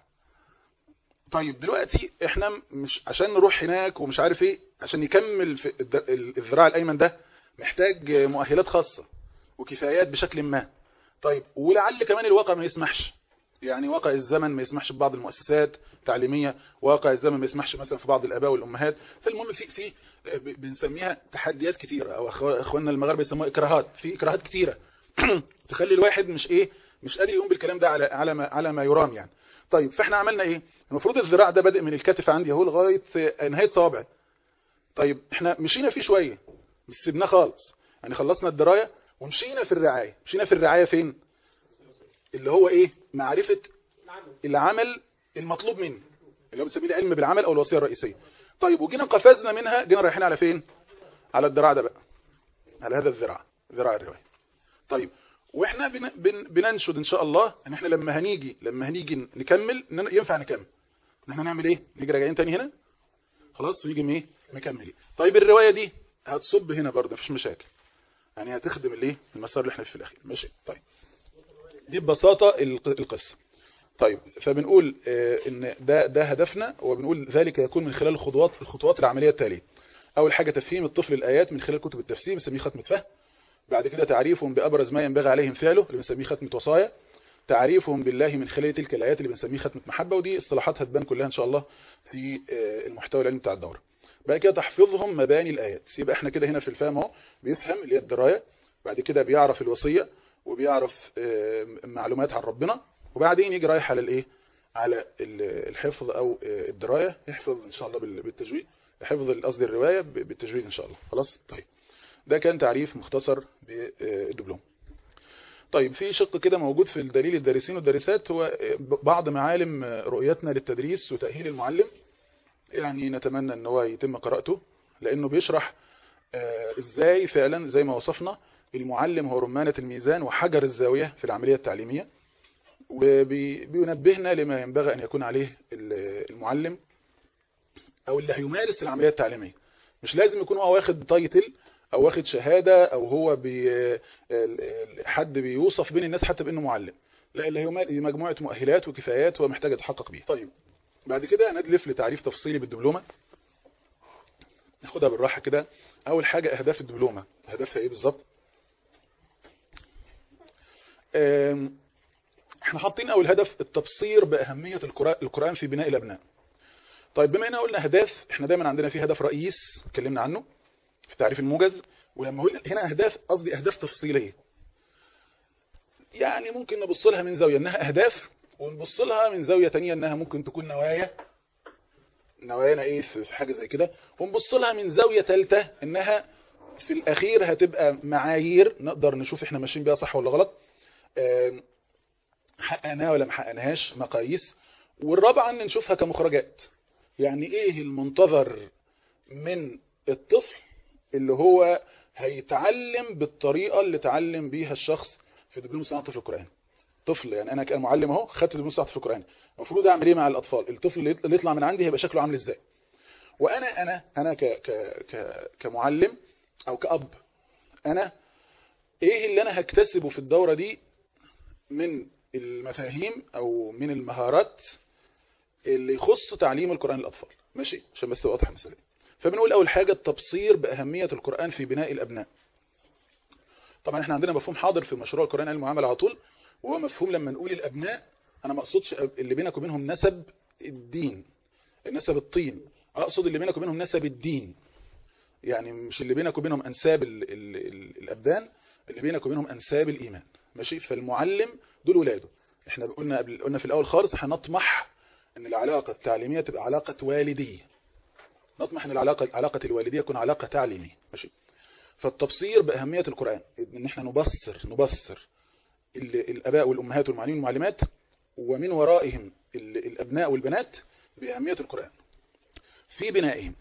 طيب دلوقتي احنا مش عشان نروح هناك ومش عارف ايه، عشان يكمل في الذراع الايمن ده محتاج مؤهلات خاصه وكفايات بشكل ما. طيب ولعل كمان الواقع ما يسمحش، يعني واقع الزمن ما يسمحش في بعض المؤسسات التعليميه، واقع الزمن ما يسمحش مثلا في بعض الاباء والامهات. فالمهم في بنسميها تحديات كتيره، او اخواننا المغاربه يسموها اكراهات، في اكراهات كتيره تخلي الواحد مش قادر يقوم بالكلام ده على ما يرام يعني. طيب فاحنا عملنا ايه، المفروض الذراع ده بادئ من الكتف عندي اهو لغايه نهايه صوابعي. طيب احنا مشينا فيه شويه، مش سيبناه خالص، يعني خلصنا الدرايه ومشينا في الرعايه. مشينا في الرعايه فين، اللي هو ايه، معرفه العمل المطلوب مني، اللي هو بنسميه العلم بالعمل او الوصيه الرئيسيه. طيب وجينا قفزنا منها، جينا رايحين على فين، على الذراع ده بقى، على هذا الذراع، ذراع الروايه. طيب واحنا بننشد ان شاء الله ان احنا لما هنيجي نكمل ينفع نكمل، ان احنا نعمل ايه، نيجي راجعين تاني هنا خلاص ونيجي ايه مكملين. طيب الروايه دي هتصب هنا برضه مفيش مشاكل، يعني هتخدم الايه المسار اللي احنا في الاخير، ماشي. طيب دي ببساطه القصه. طيب فبنقول ان ده هدفنا، وبنقول ذلك يكون من خلال الخطوات العمليه التاليه. اول حاجه تفهيم الطفل الايات من خلال كتب التفسير بنسميه ختمه فهم. بعد كده تعريفهم بأبرز ما ينبغي عليهم فعله اللي بنسميه ختمة وصايا. تعريفهم بالله من خلال تلك الآيات اللي بنسميه ختمة محبة، ودي اصطلاحات هتبان كلها إن شاء الله في المحتوى العلمي بتاع الدورة. بعد كده تحفظهم مباني الآيات، يبقى احنا كده هنا في الفهم اهو بيفهم اللي هي الدراية، بعد كده بيعرف الوصية وبيعرف معلومات عن ربنا، وبعدين يجي رايح على الايه، على الحفظ او الدراية، يحفظ ان شاء الله بالتجويد، يحفظ قصدي الرواية بالتجويد ان شاء الله. خلاص طيب ده كان تعريف مختصر بالدبلوم. طيب في شق كده موجود في الدليل الدارسين والدارسات، هو بعض معالم رؤيتنا للتدريس وتأهيل المعلم، يعني نتمنى ان هو يتم قراءته، لانه بيشرح ازاي فعلا زي ما وصفنا المعلم هو رمانة الميزان وحجر الزاوية في العملية التعليمية، وبينبهنا لما ينبغي ان يكون عليه المعلم او اللي هيمارس العملية التعليمية. مش لازم يكون هو واخد تايتل او واخد شهاده، او هو حد بيوصف بين الناس حتى بانه معلم. لا، اللي هي مجموعه مؤهلات وكفايات هو محتاج يتحقق بيها. طيب بعد كده ندلف لتعريف تفصيلي بالدبلومه، ناخدها بالراحه كده. اول حاجه اهداف الدبلومه، هدفها ايه بالظبط؟ احنا حاطين اول هدف التبصير باهميه القرآن في بناء الابناء. طيب بما اننا قلنا اهداف، احنا دايما عندنا في هدف رئيس اتكلمنا عنه في التعريف الموجز، ولما قلنا هنا اهداف قصدي اهداف تفصيليه. يعني ممكن نبص لها من زاويه انها اهداف، ونبص لها من زاويه ثانيه انها ممكن تكون نوايانا ايه في حاجه زي كده، ونبص لها من زاويه ثالثه انها في الاخير هتبقى معايير نقدر نشوف احنا ماشيين بيها صح ولا غلط، حققناها ولا ما حققناهاش، مقاييس. والرابعه ان نشوفها كمخرجات، يعني ايه المنتظر من الطفل اللي هو هيتعلم بالطريقه اللي اتعلم بيها الشخص في دبلوم صناعه الطفل القرآني. طفل يعني انا كمعلم اهو خدت دبلوم صناعه الطفل القرآني، المفروض اعمل ايه مع الاطفال؟ الطفل اللي يطلع من عندي هيبقى شكله عامل ازاي؟ وانا انا كمعلم او كأب، انا ايه اللي انا هكتسبه في الدوره دي من المفاهيم او من المهارات اللي يخص تعليم القرآن للاطفال؟ ماشي، عشان بس تبقى واضحه المساله. فبنقول اول حاجه التبصير باهميه القرآن في بناء الابناء. طبعا احنا عندنا مفهوم حاضر في مشروع القرآن علم المعامله على طول، وهو مفهوم لما نقول الابناء انا ما اقصدش اللي بينك وبينهم نسب الدين، نسب الطين، اقصد اللي بينك وبينهم نسب الدين. يعني مش اللي بينك وبينهم انساب الابدان، اللي بينك وبينهم انساب الايمان. ماشي، فالمعلم دول ولاده. احنا قلنا في الاول خالص هنطمح ان العلاقه التعليميه تبقى علاقه والديه، نطمح ان علاقه الوالديه تكون علاقه تعليميه. ماشي، فالتبصير باهميه القرآن ان احنا نبصر الاباء والامهات والمعلمين والمعلمات ومن ورائهم الابناء والبنات باهميه القرآن في بنائهم.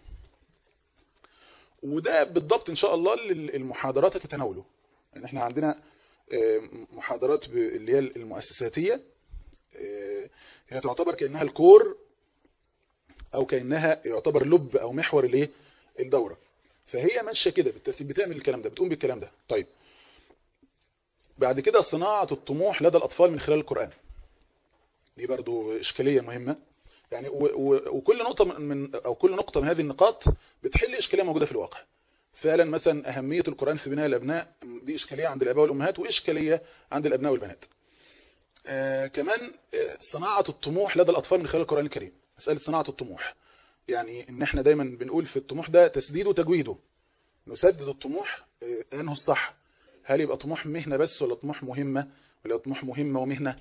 وده بالضبط ان شاء الله المحاضرات تتناوله. يعني احنا عندنا محاضرات اللي هي المؤسساتيه، هي تعتبر كانها الكور او كانها يعتبر لب او محور الايه الدوره. فهي ماشيه كده بالترتيب، بتعمل الكلام ده، بتقوم بالكلام ده. طيب بعد كده صناعه الطموح لدى الاطفال من خلال القرآن، دي برضو اشكاليه مهمه. يعني وكل نقطه كل نقطه من هذه النقاط بتحل اشكاليه موجوده في الواقع فعلا. مثلا اهميه القرآن في بناء الابناء، دي اشكاليه عند الاباء والامهات واشكاليه عند الابناء والبنات. كمان صناعه الطموح لدى الاطفال من خلال القرآن الكريم. مساله صناعه الطموح، يعني ان احنا دايما بنقول في الطموح ده تسديده وتجويده. نسدد الطموح انه الصح، هل يبقى طموح مهنه بس، ولا طموح مهمه، ولا طموح مهمه ومهنه؟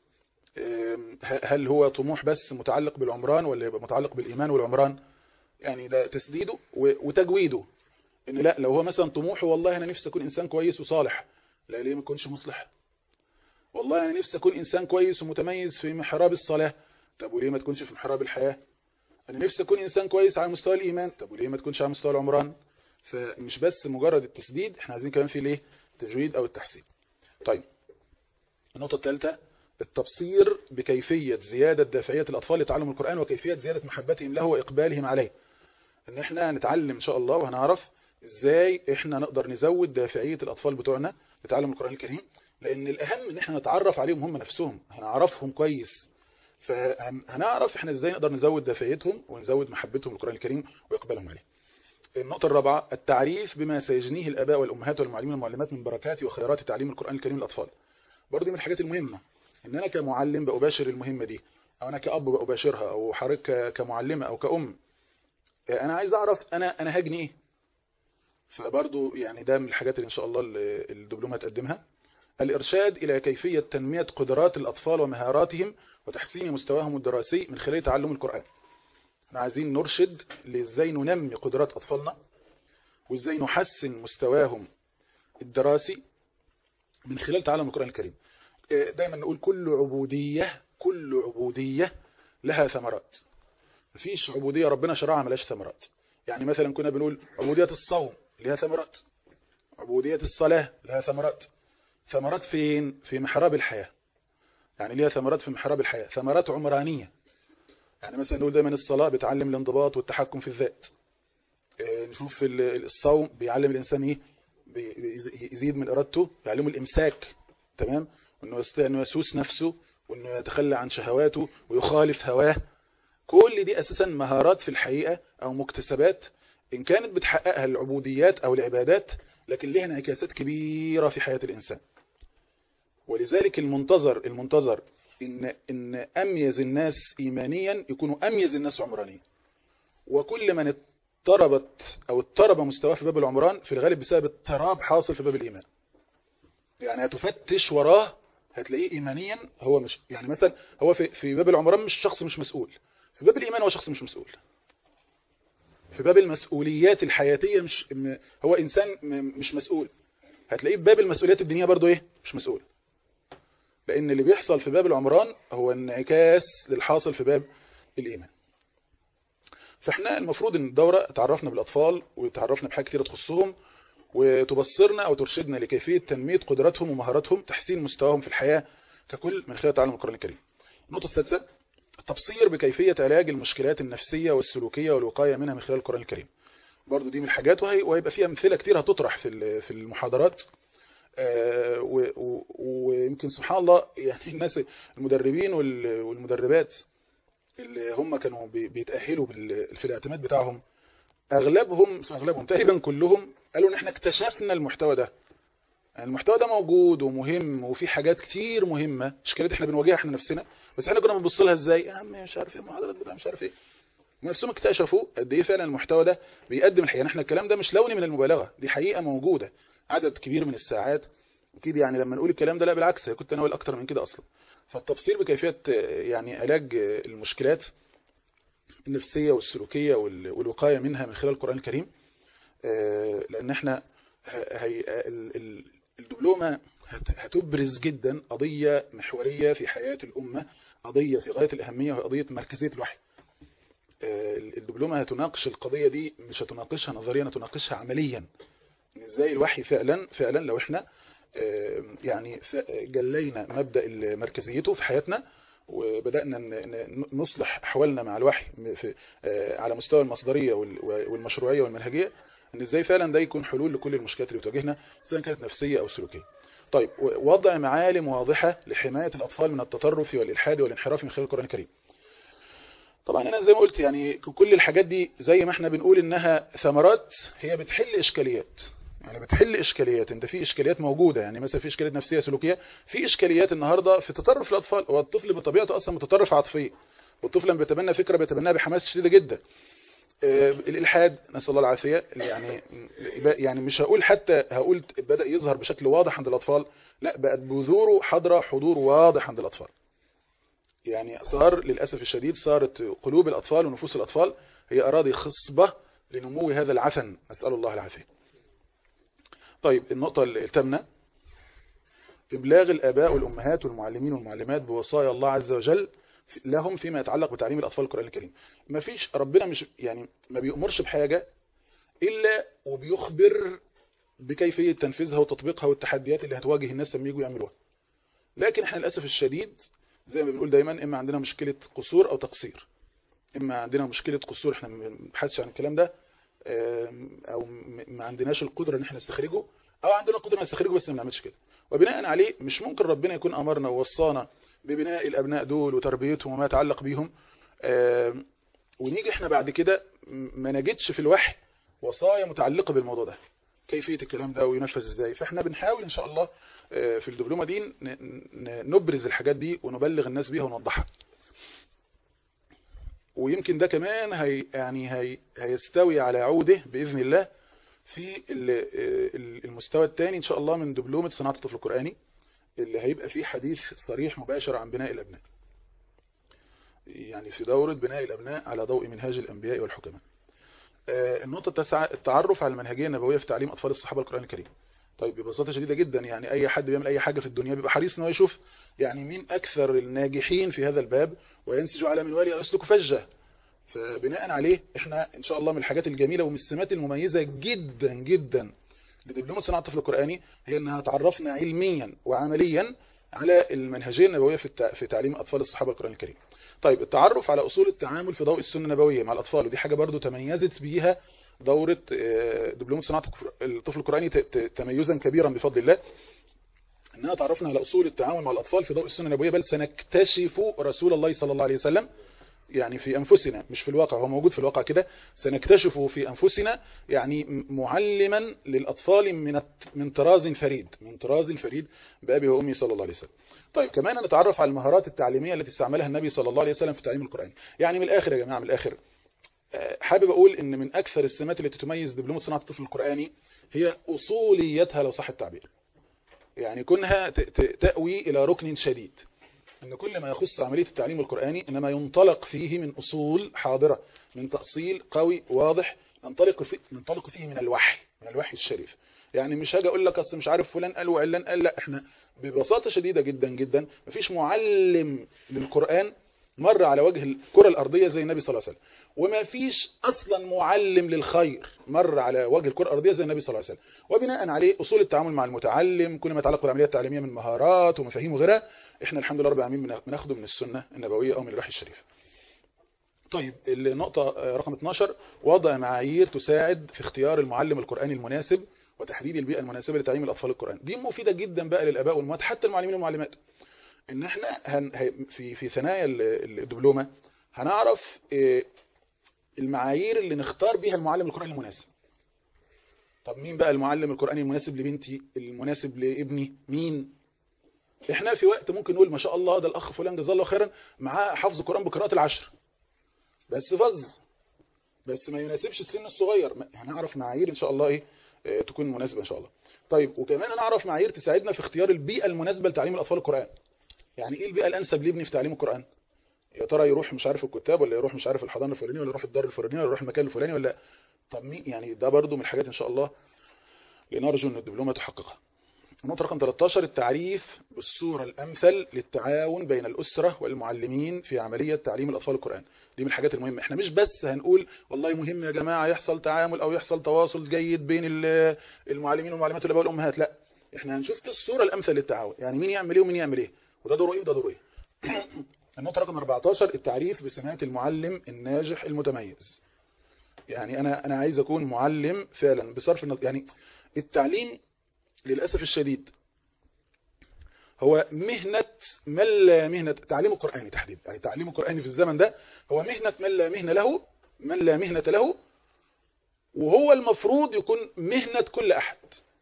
هل هو طموح بس متعلق بالعمران، ولا يبقى متعلق بالإيمان والعمران؟ يعني ده تسديده وتجويده. ان لا، لو هو مثلا طموحه والله انا نفسي اكون انسان كويس وصالح، لا ليه ما اكونش مصلح؟ والله انا نفسي اكون انسان كويس ومتميز في محراب الصلاة، طب وليه ما تكونش في محراب الحياة؟ انا نفسي اكون انسان كويس على مستوى الايمان، طب وليه ما تكونش على مستوى العمران؟ فمش بس مجرد التسديد، احنا عايزين كمان في الايه التجويد او التحسين. طيب النقطة الثالثة التبصير بكيفية زيادة دافعية الأطفال لتعلم القرآن وكيفية زيادة محبتهم له وإقبالهم عليه. إن إحنا نتعلم إن شاء الله، وهنعرف إزاي إحنا نقدر نزود دافعية الأطفال بتوعنا لتعلم القرآن الكريم. لأن الأهم إن إحنا نتعرف عليهم هم نفسهم، هنعرفهم كويس، فهنعرف إحنا إزاي نقدر نزود دافعيتهم ونزود محبتهم للقرآن الكريم وإقبالهم عليه. النقطة الرابعة التعريف بما سيجنيه الآباء والأمهات والمعلمين والمعلمات من بركات وخيرات تعليم القرآن الكريم للأطفال. برضه من الحاجات المهمة ان انا كمعلم بأباشر المهمة دي، او انا كأب بأباشرها، او حضرتك كمعلمة او كأم، انا عايز اعرف انا هجني ايه. فبرضه يعني ده من الحاجات اللي ان شاء الله الدبلومة تقدمها. الارشاد الى كيفية تنمية قدرات الاطفال ومهاراتهم وتحسين مستواهم الدراسي من خلال تعلم القرآن. احنا عايزين نرشد لازاي ننمي قدرات اطفالنا، وازاي نحسن مستواهم الدراسي من خلال تعلم القرآن الكريم. دايما نقول كل عبودية لها ثمرات. مفيش عبودية ربنا شرعها ملاش ثمرات. يعني مثلا كنا بنقول عبودية الصوم لها ثمرات، عبودية الصلاة لها ثمرات. ثمرات فين؟ في محراب الحياة. يعني لها ثمرات في محراب الحياة، ثمرات عمرانية. يعني مثلا نقول دايما الصلاة بتعلم الانضباط والتحكم في الذات. نشوف الصوم بيعلم الانسان ايه، يزيد من ارادته، يعلمه الامساك، تمام، وانه يستطيع انه يسوس نفسه، وانه يتخلى عن شهواته ويخالف هواه. كل دي اساسا مهارات في الحقيقه او مكتسبات ان كانت بتحققها العبوديات او العبادات، لكن لها انعكاسات كبيره في حياه الانسان. ولذلك المنتظر ان اميز الناس ايمانيا يكونوا اميز الناس عمرانيا. وكل من اضطرب مستواه في باب العمران في الغالب بسبب اضطراب حاصل في باب الايمان. يعني هتفتش وراه هتلاقيه ايمانيا هو مش، يعني مثلا هو في باب العمران مش شخص مش مسؤول، في باب الايمان هو شخص مش مسؤول، في باب المسؤوليات الحياتيه هو انسان مش مسؤول. هتلاقيه في باب المسؤوليات الدينيه برضه ايه، مش مسؤول. لان اللي بيحصل في باب العمران هو انعكاس للحاصل في باب الايمان. فاحنا المفروض ان الدوره تعرفنا بالاطفال وتعرفنا بحاجات كتيره تخصهم، وتبصرنا او ترشدنا لكيفيه تنميه قدراتهم ومهاراتهم، تحسين مستواهم في الحياه ككل من خلال تعلم القران الكريم. النقطه السادسه التبصير بكيفيه علاج المشكلات النفسيه والسلوكيه والوقايه منها من خلال القران الكريم. برضو دي من الحاجات وهيبقى فيها امثله كتير هتطرح في المحاضرات. ويمكن سبحان الله يعني الناس المدربين والمدربات اللي هم كانوا بيتأهلوا في الاعتماد بتاعهم، اغلبهم تقريبا كلهم قالوا ان احنا اكتشفنا المحتوى ده. يعني المحتوى ده موجود ومهم وفي حاجات كتير مهمه، اشكالات احنا بنواجهها احنا نفسنا، بس احنا كنا بنبص لها ازاي، يا عم مش عارف ايه المحاضرات بتاع مش عارف ايه. نفسهم اكتشفوا قد ايه فعلا المحتوى ده بيقدم الحقيقه. احنا الكلام ده مش لوني من المبالغه، دي حقيقه موجوده، عدد كبير من الساعات اكيد. يعني لما نقول الكلام ده لا بالعكس، كنت انا اقول اكتر من كده اصلا. فالتبصير بكيفيه يعني علاج المشكلات النفسيه والسلوكيه والوقايه منها من خلال القران الكريم. لان احنا الدبلومه هتبرز جدا قضيه محوريه في حياه الامه، قضيه في غايه الاهميه، وهي قضيه مركزيه الوحي. الدبلومه هتناقش القضيه دي، مش هتناقشها نظريا، هتناقشها عمليا. ازاي الوحي فعلا لو احنا يعني جلينا مبدا مركزيته في حياتنا، وبدانا نصلح احوالنا مع الوحي على مستوى المصدريه والمشروعيه والمنهجيه، ان ازاي فعلا ده يكون حلول لكل المشكلات اللي بتواجهنا سواء كانت نفسيه او سلوكيه. طيب، وضع معالم واضحه لحمايه الاطفال من التطرف والالحاد والانحراف من خلال القران الكريم. طبعا انا زي ما قلت يعني كل الحاجات دي زي ما احنا بنقول انها ثمرات، هي بتحل اشكاليات. يعني بتحل اشكاليات، انت في اشكاليات موجوده، يعني مثلا في اشكاليات نفسيه سلوكيه، في اشكاليات النهارده في تطرف الاطفال. هو الطفل بطبيعته اصلا متطرف عاطفيا، والطفل لما بيتبنى فكره بيتبناها بحماس شديد جدا. الالحاد نسال الله العافيه، يعني مش هقول حتى هقول بدا يظهر بشكل واضح عند الاطفال، لا بقت بذوره حاضره حضور واضح عند الاطفال. يعني صار للاسف الشديد صارت قلوب الاطفال ونفوس الاطفال هي اراضي خصبه لنمو هذا العفن، نسال الله العافيه. طيب، النقطه الثامنه ابلاغ الاباء والامهات والمعلمين والمعلمات بوصايا الله عز وجل لهم فيما يتعلق بتعليم الاطفال القران الكريم. ما فيش، ربنا مش يعني ما بيأمرش بحاجه الا وبيخبر بكيفيه تنفيذها وتطبيقها والتحديات اللي هتواجه الناس لما يجوا يعملوها. لكن احنا للاسف الشديد زي ما بنقول دايما، اما عندنا مشكله قصور او تقصير. اما عندنا مشكله قصور احنا ما بنبحثش عن الكلام ده، او ما عندناش القدره ان احنا نستخرجه، او عندنا القدره نستخرجه بس ما بنعملش كده. وبناء عليه مش ممكن ربنا يكون امرنا ووصانا ببناء الابناء دول وتربيتهم وما يتعلق بيهم، ونيجي احنا بعد كده ما نجدش في الوحي وصايا متعلقه بالموضوع ده، كيفيه الكلام ده وينفذ ازاي. فاحنا بنحاول ان شاء الله في الدبلومه دي نبرز الحاجات دي ونبلغ الناس بيها ونوضحها. ويمكن ده كمان هيستوي على عوده باذن الله في المستوى الثاني ان شاء الله من دبلومه صناعه الطفل القرآني، اللي هيبقى فيه حديث صريح مباشر عن بناء الابناء، يعني في دوره بناء الابناء على ضوء منهاج الانبياء والحكماء. النقطه التاسعه التعرف على المنهجيه النبويه في تعليم اطفال الصحابه القرآن الكريم. طيب، ببساطه شديده جدا يعني اي حد بيعمل اي حاجه في الدنيا بيبقى حريص ان هو يشوف يعني مين اكثر الناجحين في هذا الباب وينسج على منوالي ويسلك فجه. فبناء عليه احنا ان شاء الله من الحاجات الجميله ومن السمات المميزه جدا جدا لدبلومه صناعه الطفل القرآني هي انها تعرفنا علميا وعمليا على المنهجيه النبويه في تعليم اطفال الصحابه القرآن الكريم. طيب، التعرف على اصول التعامل في ضوء السنه النبويه مع الاطفال، ودي حاجه برضو تميزت بيها دورة دبلوم صناعة الطفل القرآني تميزا كبيرا بفضل الله، انها تعرفنا على اصول التعامل مع الاطفال في ضوء السنة النبوية، بل سنكتشف رسول الله صلى الله عليه وسلم يعني في أنفسنا، مش في الواقع، هو موجود في الواقع كده، سنكتشف في أنفسنا يعني معلما للأطفال من طراز فريد، من طراز فريد بأبي وأمي صلى الله عليه وسلم. طيب كمان نتعرف على المهارات التعليمية التي استعملها النبي صلى الله عليه وسلم في تعليم القرآن. يعني من الآخر يا جماعة، من الآخر حابب أقول إن من أكثر السمات التي تميز دبلومة صناعة الطفل القرآني هي أصوليتها لو صح التعبير، يعني كونها تأوي إلى ركن شديد، أن كل ما يخص عملية التعليم القرآني إنما ينطلق فيه من أصول حاضرة، من تأصيل قوي واضح، ننطلق فيه من الوحي، من الوحي الشريف. يعني مش هاجي أقول لك أصل مش عارف فلان قال وعلان قال، لا، إحنا ببساطة شديدة جدا جدا مفيش معلم للقرآن مر على وجه الكرة الأرضية زي النبي صلى الله عليه وسلم، وما فيش أصلا معلم للخير مر على وجه الكرة الأرضية زي النبي صلى الله عليه وسلم. وبناء عليه أصول التعامل مع المتعلم، كل ما يتعلق بالعملية التعليمية من مهارات ومفاهيم وغيرها، احنا الحمد لله رب العالمين بناخده من السنة النبوية أو من الوحي الشريف. طيب النقطة رقم 12، وضع معايير تساعد في اختيار المعلم القرآني المناسب وتحديد البيئة المناسبة لتعليم الأطفال القرآن. دي مفيدة جدا بقى للآباء والأمهات، حتى المعلمين والمعلمات، ان احنا في ثنايا الدبلومة هنعرف المعايير اللي نختار بيها المعلم القرآني المناسب. طب مين بقى المعلم القرآني المناسب لبنتي، المناسب لابني مين؟ احنا في وقت ممكن نقول ما شاء الله ده الاخ فلان جزاه الله خيرا معاه حفظ القرآن بقراءة العشر بس فظ، بس ما يناسبش السن الصغير، هنعرف معايير ان شاء الله ايه تكون مناسبة ان شاء الله. طيب وكمان هنعرف معايير تساعدنا في اختيار البيئة المناسبة لتعليم الاطفال القرآن. يعني ايه البيئة الانسب لابني في تعليم القرآن؟ يا ترى يروح مش عارف الكتاب، ولا يروح مش عارف الحضانة الفلانية، ولا يروح الدار الفلانية، ولا يروح المكان الفلاني، ولا طب مين؟ يعني ده برضو من الحاجات ان شاء الله لنرجو ان الدبلومة تحققها. النقطة رقم 13، التعريف بالصورة الأمثل للتعاون بين الأسرة والمعلمين في عملية تعليم الأطفال القرآن. دي من الحاجات المهمة. احنا مش بس هنقول والله مهم يا جماعة يحصل تعامل أو يحصل تواصل جيد بين المعلمين والمعلمات والآباء والأمهات، لا، احنا هنشوف الصورة الأمثل للتعاون، يعني مين يعمل ايه ومين يعمل ايه، وده دوره ايه وده دوره ايه. النقطة رقم 14، التعريف بسمات المعلم الناجح المتميز. يعني أنا عايز أكون معلم فعلا بصرف النظر، يعني التعليم للأسف الشديد هو مهنة من لا مهنة، تعليم القرآني تحديدا، يعني تعليم القرآني في الزمن ده هو مهنة من لا مهنة له، من لا مهنة له، وهو المفروض يكون مهنة كل أحد.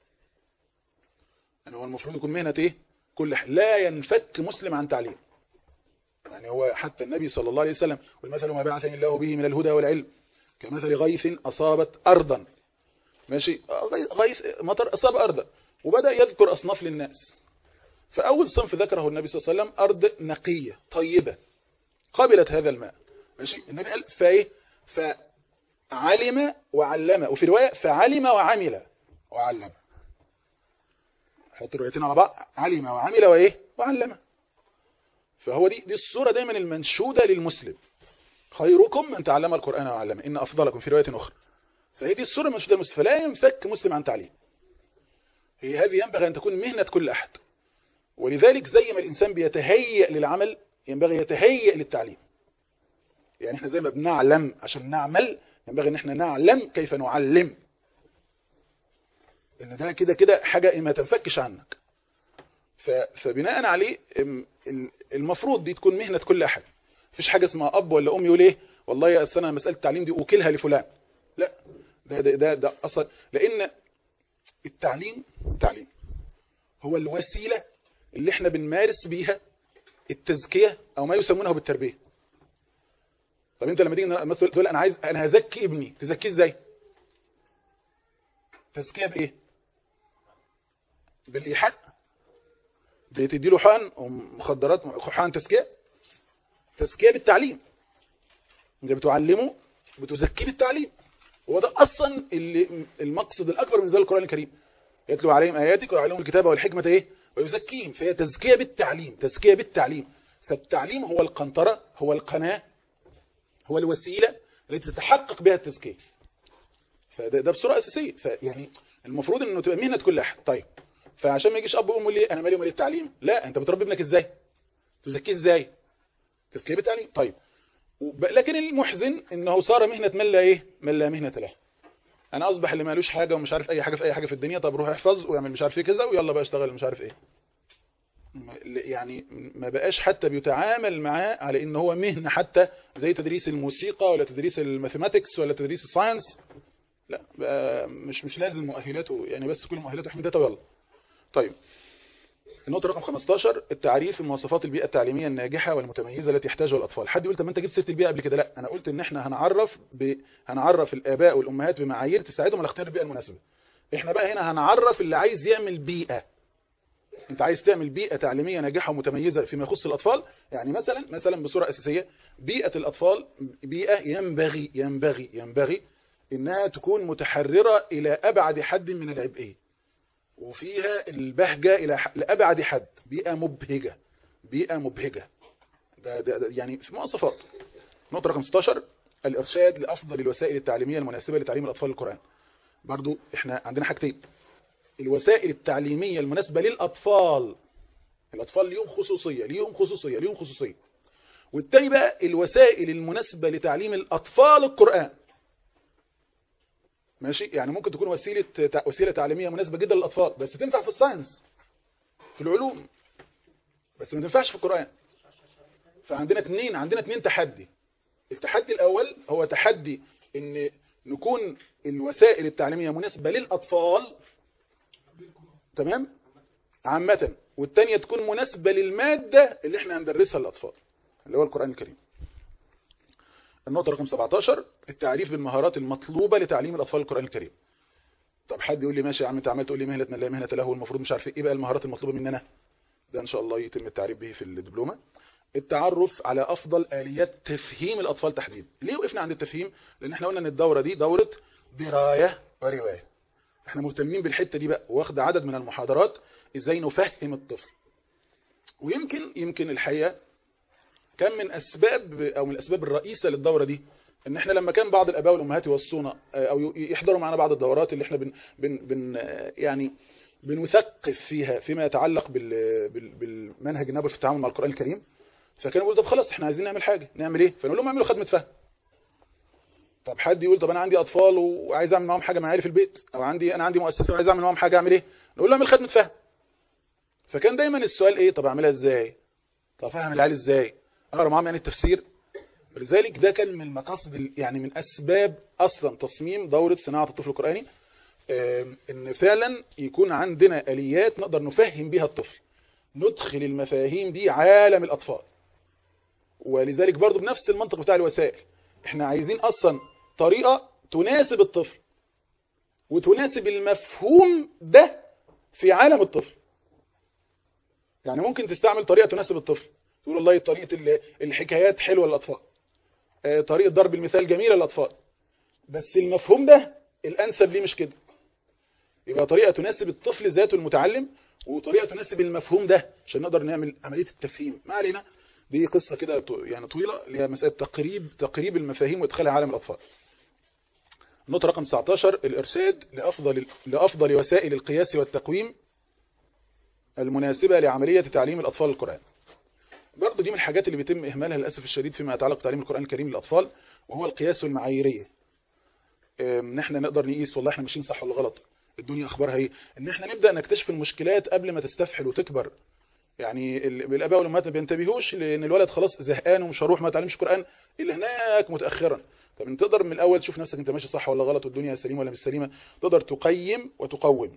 يعني هو المفروض يكون مهنة إيه؟ كل أحد، لا ينفك مسلم عن تعليم. يعني هو حتى النبي صلى الله عليه وسلم، والمثل ما بعثني الله به من الهدى والعلم كمثل غيث أصابت أرضا، ماشي، غيث مطر أصاب أرضا، وبدأ يذكر أصناف للناس. فأول صنف ذكره النبي صلى الله عليه وسلم أرض نقية طيبة قبلت هذا الماء، ماشي. النبي قال فإيه؟ فعلم وعلم، وفي رواية فعلم وعمل وعلم. حط الروايتين على بعض، علم وعمل وإيه؟ وعلم. فهو دي الصورة دايما المنشودة للمسلم، خيركم من تعلم القرآن وعلمه إن أفضلكم، في رواية أخرى. فهي دي الصورة المنشودة للمسلم، فلا ينفك مسلم عن تعليم. هذه ينبغي أن تكون مهنة كل أحد. ولذلك زي ما الإنسان بيتهيأ للعمل ينبغي يتهيأ للتعليم. يعني احنا زي ما بنعلم عشان نعمل، ينبغي ان احنا نعلم كيف نعلم، ان ده كده كده حاجة ما تنفكش عنك. فبناء عليه المفروض دي تكون مهنة كل احد. مفيش حاجة اسمها اب ولا ام يقول ايه والله يا أنا مسألة التعليم دي اوكلها لفلان، لا، ده اصلا، لان التعليم هو الوسيلة اللي احنا بنمارس بيها التزكية او ما يسمونه بالتربية. طب انت لما تيجي مثلا تقول انا هزكي ابني، تزكيه ازاي؟ تزكيه بايه؟ بالايحاء؟ بتدي له حقن ومخدرات، حقن تزكيه بالتعليم. انت بتعلمه، بتزكيه بالتعليم. هو ده اصلا المقصد الاكبر من ذلك القرآن الكريم، يتلو عليهم اياتك ويعلمهم الكتابه والحكمه ايه ويزكيهم. فهي تزكيه بالتعليم. فالتعليم هو القنطره، هو القناه، هو الوسيله التي تتحقق بها التزكيه. فده بصوره اساسيه. فيعني المفروض انه تبقى مهنه كل احد. طيب فعشان ما يجيش اب وام يقول لي انا مالي ومال التعليم، لا، انت بتربي ابنك ازاي؟ تزكيه ازاي؟ تزكيه بالتعليم. طيب لكن المحزن انه صار مهنه من لا مهنه له. انا اصبح اللي مالوش حاجه ومش عارف اي حاجه في اي حاجه في الدنيا، طب روح احفظ واعمل مش عارف ايه كذا ويلا بقى اشتغل مش عارف ايه. يعني ما بقاش حتى بيتعامل معاه على ان هو مهنه، حتى زي تدريس الموسيقى ولا تدريس الماثيماتكس ولا تدريس الساينس. لا بقى مش لازم مؤهلاته، يعني بس كل مؤهلاته حمدته ويلا. طيب النقطة رقم 15 التعريف بمواصفات البيئة التعليمية الناجحة والمتميزة التي يحتاجها الأطفال. حد يقول طب ما أنت جبت سيرة البيئة قبل كده؟ لا، أنا قلت إن إحنا هنعرف الآباء والأمهات بمعايير تساعدهم على اختيار البيئة المناسبة. إحنا بقى هنا هنعرف اللي عايز يعمل بيئة. أنت عايز تعمل بيئة تعليمية ناجحة ومتميزة فيما يخص الأطفال، يعني مثلا بصورة أساسية بيئة الأطفال بيئة ينبغي إنها تكون متحررة إلى أبعد حد من العبئية، وفيها البهجة إلى لأبعد حد، بيئة مبهجة. ده يعني في مواصفات. نقطة رقم 16 الإرشاد لأفضل الوسائل التعليمية المناسبة لتعليم الأطفال القرآن. برضو إحنا عندنا حاجتين: الوسائل التعليمية المناسبة للأطفال، الأطفال ليهم خصوصية. والتاني بقى الوسائل المناسبة لتعليم الأطفال القرآن. ماشي، يعني ممكن تكون وسيلة تعليمية مناسبة جدا للأطفال بس تنفع في الساينس في العلوم، بس ما تنفعش في القرآن. فعندنا اتنين تحدي. التحدي الأول هو تحدي إن نكون الوسائل التعليمية مناسبة للأطفال تمام عامة، والتانية تكون مناسبة للمادة اللي احنا هندرسها للأطفال اللي هو القرآن الكريم. النقطة رقم 17 التعريف بالمهارات المطلوبة لتعليم الأطفال القرآن الكريم. طب حد يقول لي ماشي يا عم انت عمال تقول لي مهنة من لا مهنة له، المفروض مش عارف ايه بقى المهارات المطلوبة مننا؟ ده ان شاء الله يتم التعريف به في الدبلومة. التعرف على افضل اليات تفهيم الاطفال تحديدا. ليه وقفنا عند التفهيم؟ لان احنا قلنا ان الدورة دي دورة دراية ورواية، احنا مهتمين بالحتة دي بقى، واخد عدد من المحاضرات ازاي نفهم الطفل. ويمكن الحقيقة كان من الاسباب الرئيسة للدورة دي ان احنا لما كان بعض الاباء والامهات يوصونا او يحضروا معنا بعض الدورات اللي احنا يعني بنثقف فيها فيما يتعلق بالمنهج النبوي في التعامل مع القرآن الكريم، فكانوا يقولوا طب خلاص احنا عايزين نعمل حاجة، نعمل ايه؟ فنقول لهم اعملوا خدمة فهم. طب حد يقول طب انا عندي اطفال وعايز اعمل معاهم حاجة معايا في البيت، او انا عندي مؤسسة وعايز اعمل معاهم حاجة، اعمل ايه؟ نقول له اعمل خدمة فهم. فكان دايما السؤال ايه؟ طب اعملها ازاي؟ طب فهم العيال ازاي؟ اقرا معاهم يعني التفسير. لذلك ده كان من المقاصد يعني من اسباب اصلا تصميم دورة صناعة الطفل القرآني، ان فعلا يكون عندنا اليات نقدر نفهم بها الطفل، ندخل المفاهيم دي عالم الاطفال. ولذلك برضو بنفس المنطق بتاع الوسائل، احنا عايزين اصلا طريقة تناسب الطفل وتناسب المفهوم ده في عالم الطفل. يعني ممكن تستعمل طريقة تناسب الطفل، تقول والله طريقة الحكايات حلوة للاطفال، طريقة ضرب المثال جميلة للاطفال، بس المفهوم ده الانسب ليه مش كده. يبقى طريقة تناسب الطفل ذاته المتعلم، وطريقة تناسب المفهوم ده عشان نقدر نعمل عملية التفهيم. ما علينا، دي قصة كده يعني طويلة اللي هي مسألة تقريب المفاهيم وادخالها عالم الأطفال. النقطة رقم 19 الإرشاد لأفضل وسائل القياس والتقويم المناسبة لعملية تعليم الأطفال القرآن. برضه دي من الحاجات اللي بيتم إهمالها للأسف الشديد فيما يتعلق بتعليم القرآن الكريم للأطفال، وهو القياس والمعاييرية. ان احنا نقدر نقيس والله احنا ماشيين صح ولا غلط، الدنيا اخبارها ايه، ان احنا نبدا نكتشف المشكلات قبل ما تستفحل وتكبر. يعني الاباء والامهات ما بينتبهوش لان الولد خلاص زهقان ومش هروح ما اتعلمش قران الا هناك متاخرا. طب انت تقدر من الاول تشوف نفسك انت ماشي صح ولا غلط والدنيا سليمه ولا مش سليمه، تقدر تقيم وتقوم.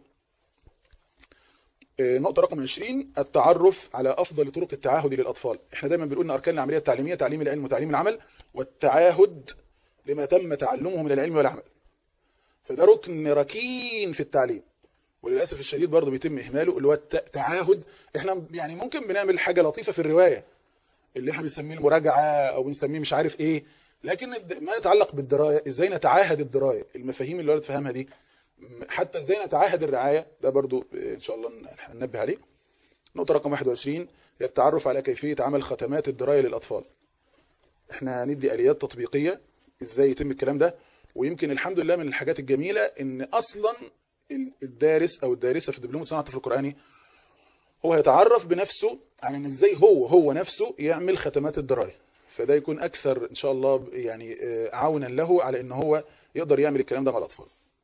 نقطه رقم 20 التعرف على افضل طرق التعاهد للاطفال. احنا دايما بنقول ان اركان العمليه التعليميه تعليم العلم وتعليم العمل والتعاهد لما تم تعلمه من العلم والعمل، فده ركن ركين في التعليم، وللأسف الشديد برضه بيتم إهماله اللي هو التعاهد. احنا يعني ممكن بنعمل حاجة لطيفة في الرواية اللي احنا بنسميه المراجعة او بنسميه مش عارف ايه، لكن ما يتعلق بالدراية، ازاي نتعاهد الدراية، المفاهيم اللي الولد فهمها دي، حتى ازاي نتعاهد الرعاية، ده برضه ان شاء الله هننبه عليه. نقطة رقم 21 هي التعرف على كيفية عمل ختمات الدراية للأطفال. احنا هندي آليات تطبيقية ازاي يتم الكلام ده. ويمكن الحمد لله من الحاجات الجميلة ان اصلا الدارس او الدارسة في دبلومة صناعة الطفل القرآني هو يتعرف بنفسه على ان ازاي هو نفسه يعمل ختمات الدراية، فده يكون اكثر ان شاء الله يعني عونا له على ان هو يقدر يعمل الكلام ده مع الاطفال.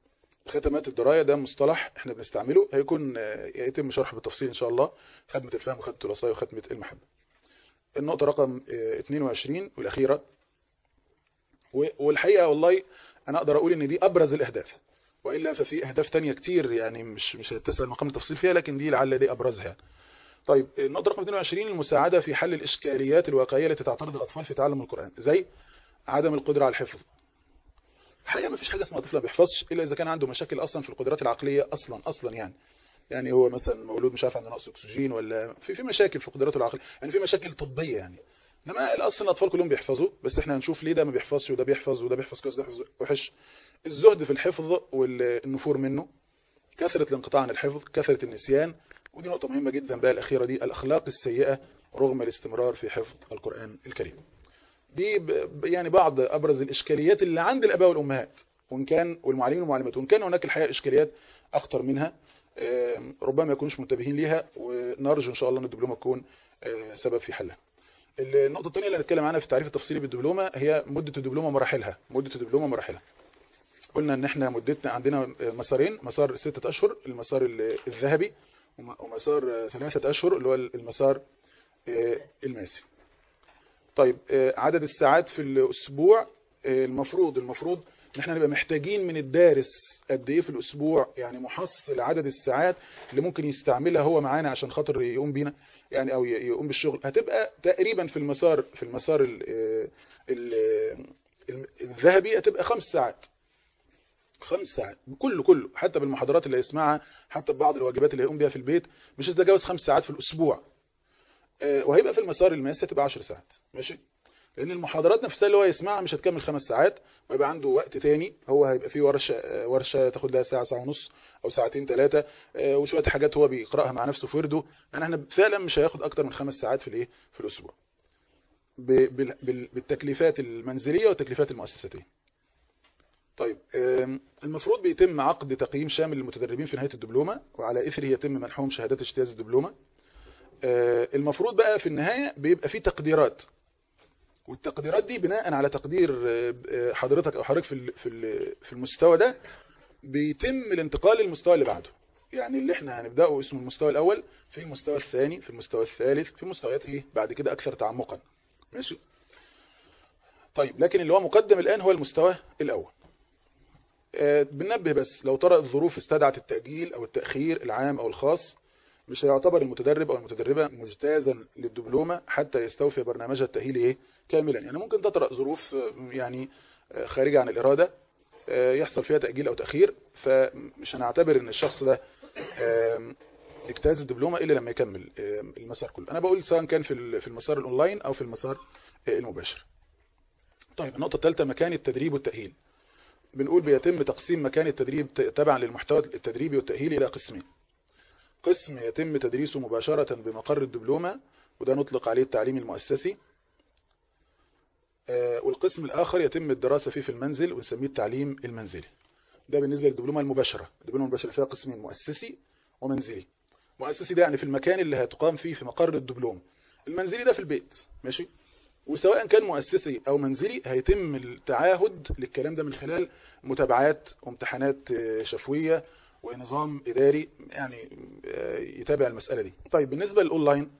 ختمات الدراية ده مصطلح احنا بنستعمله، هيكون يتم شرحه بالتفصيل ان شاء الله، ختمة الفهم وختمة الوصايا وختمة المحبة. النقطة رقم 22 والأخيرة، والحقيقة والله أنا أقدر أقول إن دي أبرز الأهداف، وإلا ففي أهداف تانية كتير يعني مش هتسأل مقام التفصيل فيها، لكن دي لعل دي أبرزها. طيب النقطة رقم 22 المساعدة في حل الإشكاليات الواقعية التي تعترض الأطفال في تعلم القرآن، زي عدم القدرة على الحفظ. الحقيقة ما فيش حاجة اسمها طفل ما بيحفظش إلا إذا كان عنده مشاكل أصلا في القدرات العقلية أصلا يعني هو مثلا مولود مش عارف عنده نقص أكسجين، ولا في مشاكل في قدراته العقلية، يعني في مشاكل طبية يعني. انما الاصل الاطفال كلهم بيحفظوا، بس احنا هنشوف ليه ده ما بيحفظش وده بيحفظ وده بيحفظ كويس وده بيحفظ وحش. الزهد في الحفظ والنفور منه، كثرة الانقطاع عن الحفظ، كثرة النسيان، ودي نقطة مهمة جدا بقى الأخيرة دي، الأخلاق السيئة رغم الاستمرار في حفظ القرآن الكريم. دي يعني بعض أبرز الإشكاليات اللي عند الآباء والأمهات وإن كان والمعلمين والمعلمات، وإن كان هناك الحقيقة إشكاليات أخطر منها ربما ما يكونوش منتبهين ليها، ونرجو إن شاء الله أن الدبلومة تكون سبب في حلها. النقطة الثانية اللي هنتكلم عنها في التعريف التفصيلي بالدبلومة هي مدة الدبلومة مراحلها. قلنا ان احنا مدتنا عندنا مسارين، مسار 6 أشهر المسار الذهبي، ومسار 3 أشهر اللي هو المسار الماسي. طيب عدد الساعات في الأسبوع، المفروض ان احنا نبقى محتاجين من الدارس قد ايه في الأسبوع، يعني محصل عدد الساعات اللي ممكن يستعملها هو معانا عشان خاطر يقوم بينا يعني، او يقوم بالشغل، هتبقى تقريبا في المسار الذهبي هتبقى 5 ساعات. 5 ساعات كله حتى بالمحاضرات اللي هيسمعها، حتى ببعض الواجبات اللي هيقوم بيها في البيت، مش هتتجاوز 5 ساعات في الأسبوع. وهيبقى في المسار الماسي هتبقى 10 ساعات ماشي، لأن المحاضرات نفسها اللي هو يسمعها مش هتكمل 5 ساعات، ويبقى عنده وقت تاني، هو هيبقى فيه ورشة تاخد لها ساعة ونص أو ساعتين 3، وشوية حاجات هو بيقرأها مع نفسه في ورده، يعني احنا فعلا مش هياخد أكتر من 5 ساعات في الأسبوع بالتكليفات المنزلية والتكليفات المؤسساتية. طيب المفروض بيتم عقد تقييم شامل للمتدربين في نهاية الدبلومة، وعلى إثره يتم منحهم شهادات اجتياز الدبلومة. المفروض بقى في النهاية بيبقى فيه تقديرات، والتقديرات دي بناء على تقدير حضرتك أو حضرتك في المستوى ده بيتم الانتقال للمستوى اللي بعده، يعني اللي احنا هنبدأه اسمه المستوى الأول، في المستوى الثاني، في المستوى الثالث، في مستويات ايه بعد كده أكثر تعمقا ماشي. طيب لكن اللي هو مقدم الآن هو المستوى الأول. بننبه بس لو طرأت الظروف استدعت التأجيل أو التأخير العام أو الخاص، مش هيعتبر المتدرب أو المتدربة مجتازا للدبلومة حتى يستوفي برنامجها التأهيلي كاملا. يعني ممكن تطرأ ظروف يعني خارجة عن الإرادة يحصل فيها تأجيل أو تأخير، فمش هنعتبر إن الشخص ده اجتاز الدبلومة إلا لما يكمل المسار كله. أنا بقول سواء كان في المسار الأونلاين أو في المسار المباشر. طيب النقطة الثالثة مكان التدريب والتأهيل. بنقول بيتم تقسيم مكان التدريب تبعا للمحتوى التدريبي والتأهيلي إلى قسمين. قسم يتم تدريسه مباشرة بمقر الدبلومة، وده نطلق عليه التعليم المؤسسي، والقسم الآخر يتم الدراسة فيه في المنزل ونسميه التعليم المنزلي. ده بالنسبة للدبلومة المباشرة. الدبلومة المباشرة فيها قسمين، مؤسسي ومنزلي. مؤسسي ده يعني في المكان اللي هتقام فيه في مقر الدبلوم، المنزلي ده في البيت ماشي. وسواء كان مؤسسي أو منزلي هيتم التعاهد للكلام ده من خلال متابعات وامتحانات شفوية ونظام إداري يعني يتابع المسألة دي. طيب بالنسبة للأونلاين،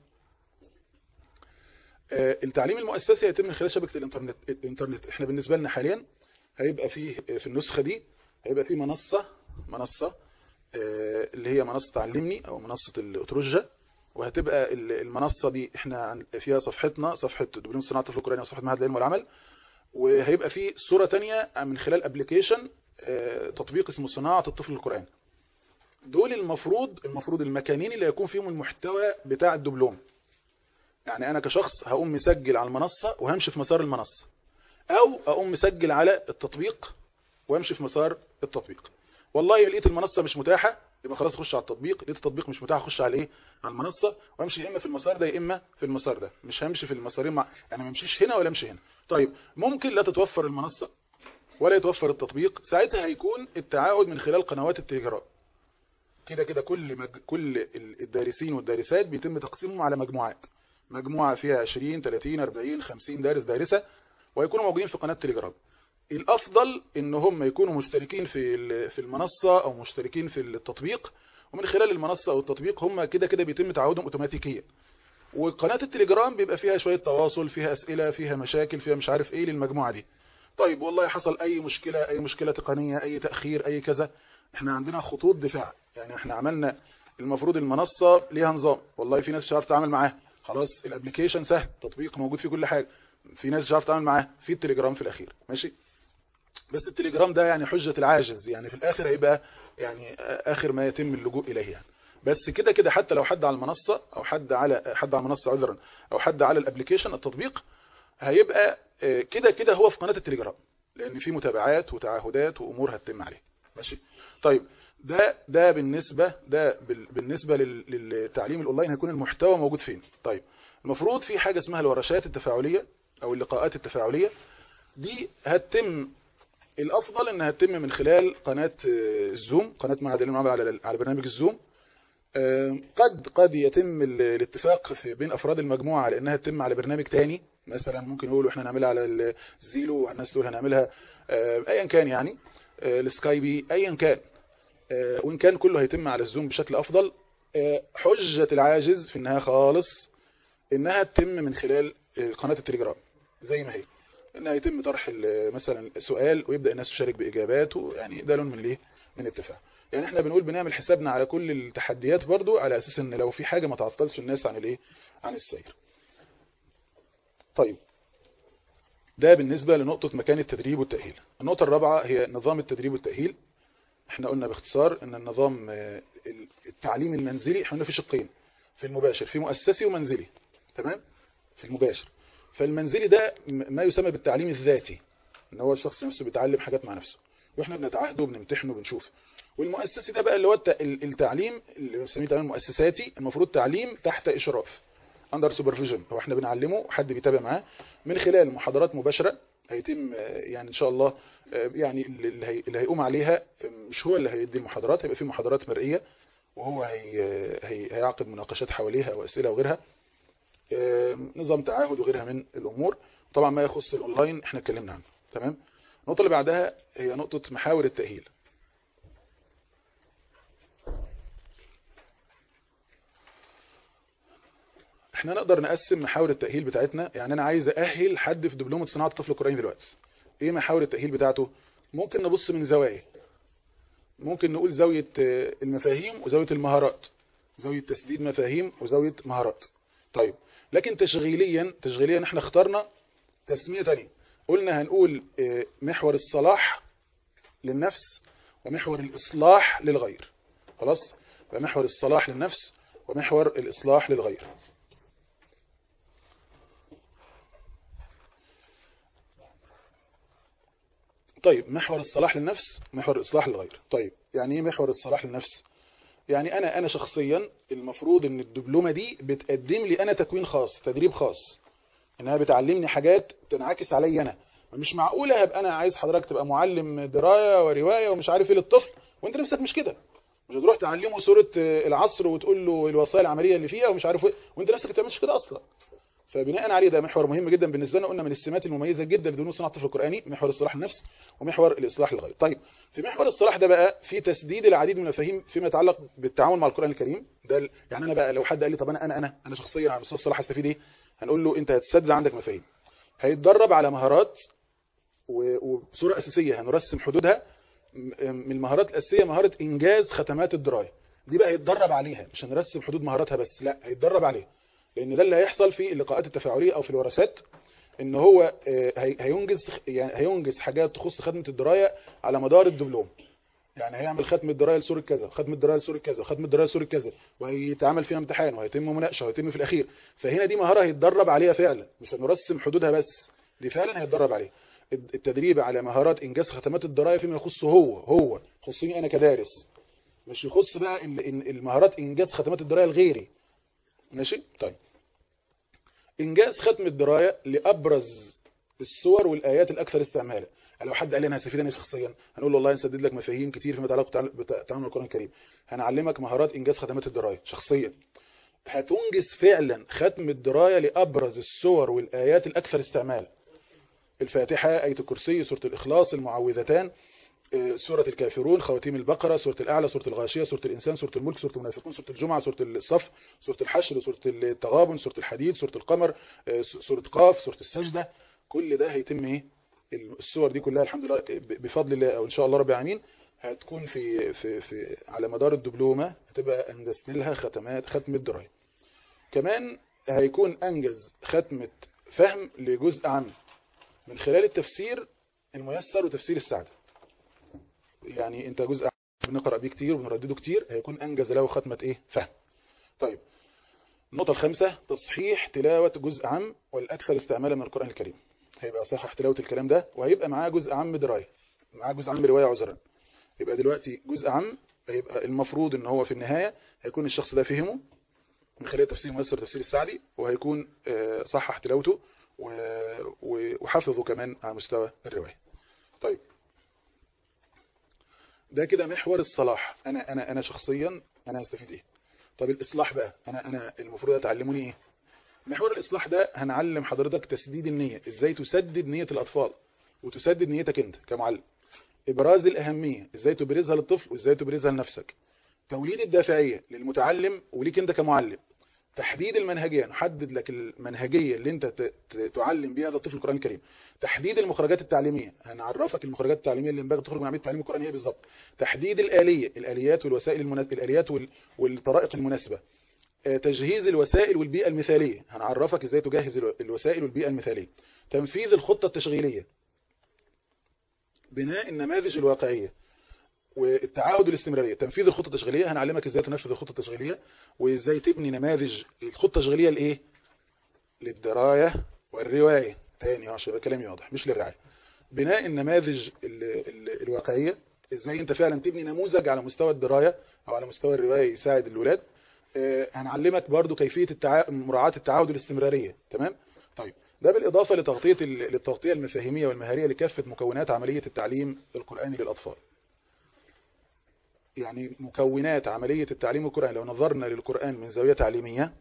التعليم المؤسسي هيتم من خلال شبكة الإنترنت. احنا بالنسبة لنا حاليا هيبقى فيه في النسخة دي هيبقى فيه منصة اللي هي منصة تعلمني أو منصة الأتروجة، وهتبقى المنصة دي احنا فيها صفحة دبلوم صناعة الطفل القرآني وصفحة معهد العلم والعمل، وهيبقى في صورة تانية من خلال ابليكيشن تطبيق اسمه صناعة الطفل القرآني. دول المفروض المكانين اللي هيكون فيهم المحتوى بتاع الدبلوم. يعني انا كشخص هقوم مسجل على المنصة وهمشي في مسار المنصة، او اقوم مسجل على التطبيق وامشي في مسار التطبيق. والله لقيت المنصة مش متاحة يبقى خلاص اخش على التطبيق، لقيت التطبيق مش متاح اخش على ايه، على المنصة، وامشي يا اما في المسار ده يا اما في المسار ده، مش همشي في المسارين يعني ما امشيش هنا ولا امشي هنا. طيب ممكن لا تتوفر المنصة ولا يتوفر التطبيق، ساعتها هيكون التعاهد من خلال قنوات التليجرام. كده كل الدارسين والدارسات بيتم تقسيمهم على مجموعات، مجموعة فيها 20 30 40 50 دارس دارسة، ويكونوا موجودين في قناة تليجرام. الافضل ان هم يكونوا مشتركين في المنصه او مشتركين في التطبيق، ومن خلال المنصه او التطبيق هم كده كده بيتم تعودهم اوتوماتيكيا. وقناه التليجرام بيبقى فيها شويه تواصل، فيها اسئله، فيها مشاكل، فيها مش عارف ايه للمجموعه دي. طيب والله حصل اي مشكله، اي مشكله تقنيه، اي تاخير، اي كذا، احنا عندنا خطوط دفاع. يعني احنا عملنا، المفروض المنصه ليها نظام، والله في ناس مش عارف تتعامل معاه، خلاص الابلكيشن سهل، التطبيق موجود فيه كل حاجه، في ناس مش عارف تتعامل معاه، في التليجرام في الاخير ماشي. بس التليجرام ده يعني حجة العاجز، يعني في الاخر هيبقى يعني اخر ما يتم اللجوء اليه يعني. بس كده كده حتى لو حد على المنصة، او حد على المنصة عذرا، او حد على الابليكيشن التطبيق، هيبقى كده كده هو في قناة التليجرام، لان في متابعات وتعهدات وامور هتتم عليه ماشي. طيب بالنسبة للتعليم الاونلاين هيكون المحتوى موجود فين. طيب المفروض في حاجة اسمها الورشات التفاعلية او اللقاءات التفاعلية، دي هتتم، الافضل انها تتم من خلال قناه الزوم، قناه معهد العلم العربي على برنامج الزوم. قد يتم الاتفاق بين افراد المجموعه على انها تتم على برنامج تاني، مثلا ممكن يقولوا احنا نعملها على الزيلو، والناس تقول هنعملها ايا كان يعني السكايبي ايا كان. وان كان كله هيتم على الزوم بشكل افضل، حجه العاجز في النهايه خالص انها تتم من خلال قناه التليجرام زي ما هي، انها يتم طرح مثلا سؤال ويبدا الناس تشارك باجاباته، يعني ده لون من الايه، من التفاعل. يعني احنا بنقول بنعمل حسابنا على كل التحديات برضو، على اساس ان لو في حاجه ما تعطلش الناس عن الايه، عن السير. طيب ده بالنسبه لنقطه مكان التدريب والتاهيل. النقطه الرابعه هي نظام التدريب والتاهيل. احنا قلنا باختصار ان النظام التعليم المنزلي، احنا قلنا في شقين، في المباشر، في مؤسسي ومنزلي، تمام. في المباشر، فالمنزلي ده ما يسمى بالتعليم الذاتي، ان هو الشخص نفسه بيتعلم حاجات مع نفسه، واحنا بنتعهده وبنمتحنه وبنشوف. والمؤسسي ده بقى اللي هو التعليم اللي بنسميه تعليم مؤسساتي، المفروض تعليم تحت اشراف، اندر سوبرفيجن، هو احنا بنعلمه، حد بيتابع معاه من خلال محاضرات مباشره هيتم يعني ان شاء الله. يعني اللي هيقوم عليها مش هو اللي هيدي المحاضرات، هيبقى في محاضرات مرئيه، وهو هيعقد مناقشات حواليها واسئله وغيرها، نظام تعاهد وغيرها من الامور. طبعا ما يخص الاونلاين احنا اتكلمنا عنه، تمام. النقطه اللي بعدها هي نقطه محاور التاهيل. احنا نقدر نقسم محاور التاهيل بتاعتنا، يعني انا عايز ااهل حد في دبلومه صناعه الطفل القرآني دلوقتي، ايه محاور التاهيل بتاعته؟ ممكن نبص من زوايا، ممكن نقول زاويه المفاهيم وزاويه المهارات، زاويه تسديد مفاهيم وزاويه مهارات. طيب لكن تشغيليا احنا اخترنا تسميه ثانيه، قلنا هنقول محور الصلاح للنفس ومحور الإصلاح للغير. خلاص، فمحور الصلاح للنفس ومحور الإصلاح للغير. طيب محور الصلاح للنفس، محور الإصلاح للغير. طيب يعني ايه محور الصلاح للنفس؟ يعني انا شخصيا المفروض ان الدبلومه دي بتقدم لي انا تكوين خاص، تدريب خاص، انها بتعلمني حاجات تنعكس عليا انا. مش معقوله هبقى انا عايز حضرتك تبقى معلم درايه وروايه ومش عارف ايه للطفل وانت نفسك مش كده، مش هتروح تعلمه سوره العصر وتقول له الوصايا العمليه اللي فيها ومش عارف ايه وانت نفسك ما بتعملش كده اصلا. فبناء عليه ده محور مهم جدا بالنسبه لنا، قلنا من السمات المميزه جدا لدروس صناعه الطفل القرآني، محور الصلاح للنفس ومحور الاصلاح للغير. طيب في محور الصلاح ده بقى في تسديد العديد من المفاهيم فيما يتعلق بالتعامل مع القرآن الكريم ده. يعني انا بقى لو حد قال لي طب انا شخصيا على مستوى الصلاح هستفيد ايه، هنقول له انت هتسدد عندك مفاهيم، هيتدرب على مهارات، وبصوره اساسيه هنرسم حدودها. من المهارات الاساسيه مهاره انجاز ختمات الدرايه، دي بقى هيتدرب عليها، مش هنرسم حدود مهاراتها بس، لا هيتدرب عليها، لان ده اللي هيحصل في اللقاءات التفاعليه او في الورشات، ان هو هينجز حاجات تخص ختمه الدرايه على مدار الدبلوم. يعني هيعمل ختم الدرايه لسوره كذا، ختم الدرايه لسوره كذا، ختم الدرايه لسوره كذا، وهيتعمل فيها امتحان وهيتم مناقشه وهيتم في الاخير. فهنا دي مهاره هيتدرب عليها فعلا، مش هنرسم حدودها بس، دي فعلا هيتدرب عليها. التدريب على مهارات انجاز ختمات الدرايه فيما يخصه هو يخصني انا كدارس، مش يخص بقى المهارات انجاز ختمات الدرايه لغيري. ماشي. طيب انجاز ختم الدرايه لابرز الصور والايات الاكثر استعمالا. يعني لو حد قال لي انا هستفيد انا شخصيا، هنقول له والله نسدد لك مفاهيم كتير فيما يتعلق بتعامل القرآن الكريم، هنعلمك مهارات انجاز ختمات الدرايه شخصيا، هتنجز فعلا ختم الدرايه لابرز الصور والايات الاكثر استعمالا. الفاتحة، آية الكرسي، سورة الإخلاص، المعوذتان، سورة الكافرون، خواتيم البقرة، سورة الأعلى، سورة الغاشية، سورة الإنسان، سورة الملك، سورة المنافقون، سورة الجمعة، سورة الصف، سورة الحشر، سورة التغابن، سورة الحديد، سورة القمر، سورة قاف، سورة السجدة. كل ده هيتم ايه؟ السور دي كلها الحمد لله بفضل الله او ان شاء الله رب العالمين هتكون في على مدار الدبلومة هتبقى انجزت لها ختم الدراية. كمان هيكون انجز ختمة فهم لجزء عام من خلال التفسير الميسر وتفسير السعدة. يعني انت جزء بنقرأ بيه كتير وبنردده كتير هيكون انجز له ختمة ايه؟ فهم. طيب النقطة الخامسة تصحيح تلاوة جزء عام والاكثر استعمالا من القرآن الكريم. هيبقى صحح تلاوة الكلام ده وهيبقى معاه جزء عام دراية، معاه جزء عام رواية عذرا. يبقى دلوقتي جزء عام هيبقى المفروض ان هو في النهاية هيكون الشخص ده فهمه من خلال تفسير ميسر تفسير السعدي، وهيكون صحح تلاوته وحفظه كمان على مستوى الرواية. طيب ده كده محور الصلاح. انا شخصيا انا هستفيد ايه؟ طب الاصلاح بقى انا المفروض اتعلموني ايه؟ محور الاصلاح ده هنعلم حضرتك تسديد النية، ازاي تسدد نية الاطفال وتسدد نيتك انت كمعلم. ابراز الاهمية، ازاي تبرزها للطفل وازاي تبرزها لنفسك. توليد الدافعية للمتعلم وليك انت كمعلم. تحديد المنهجية، نحدد لك المنهجية اللي انت تعلم بيها هذا الطفل القرآن الكريم. تحديد المخرجات التعليمية، هنعرفك المخرجات التعليمية اللي ينبغي تخرج من عملية التعليم القرآني ايه بالظبط. تحديد الآليات والوسائل المناسبة، الآليات والطرائق المناسبة. تجهيز الوسائل والبيئة المثالية، هنعرفك ازاي تجهز الوسائل والبيئة المثالية. تنفيذ الخطة التشغيلية، بناء النماذج الواقعية والتعاهد والاستمرارية. تنفيذ الخطة التشغيلية هنعلمك ازاي تنفذ الخطة التشغيلية وازاي تبني نماذج الخطة التشغيلية لايه؟ للدراية والرواية. تاني عشان يبقى كلامي واضح، مش للرعاية. بناء النماذج الواقعية، ازاي انت فعلا تبني نموذج على مستوى الدراية او على مستوى الرواية يساعد الولاد. هنعلمك برضو كيفية مراعاة التعاهد والاستمرارية. تمام. طيب ده بالإضافة للتغطية المفاهيمية والمهارية لكافة مكونات عملية التعليم القرآني للأطفال. يعني مكونات عملية التعليم القرآني لو نظرنا للقرآن من زاوية تعليمية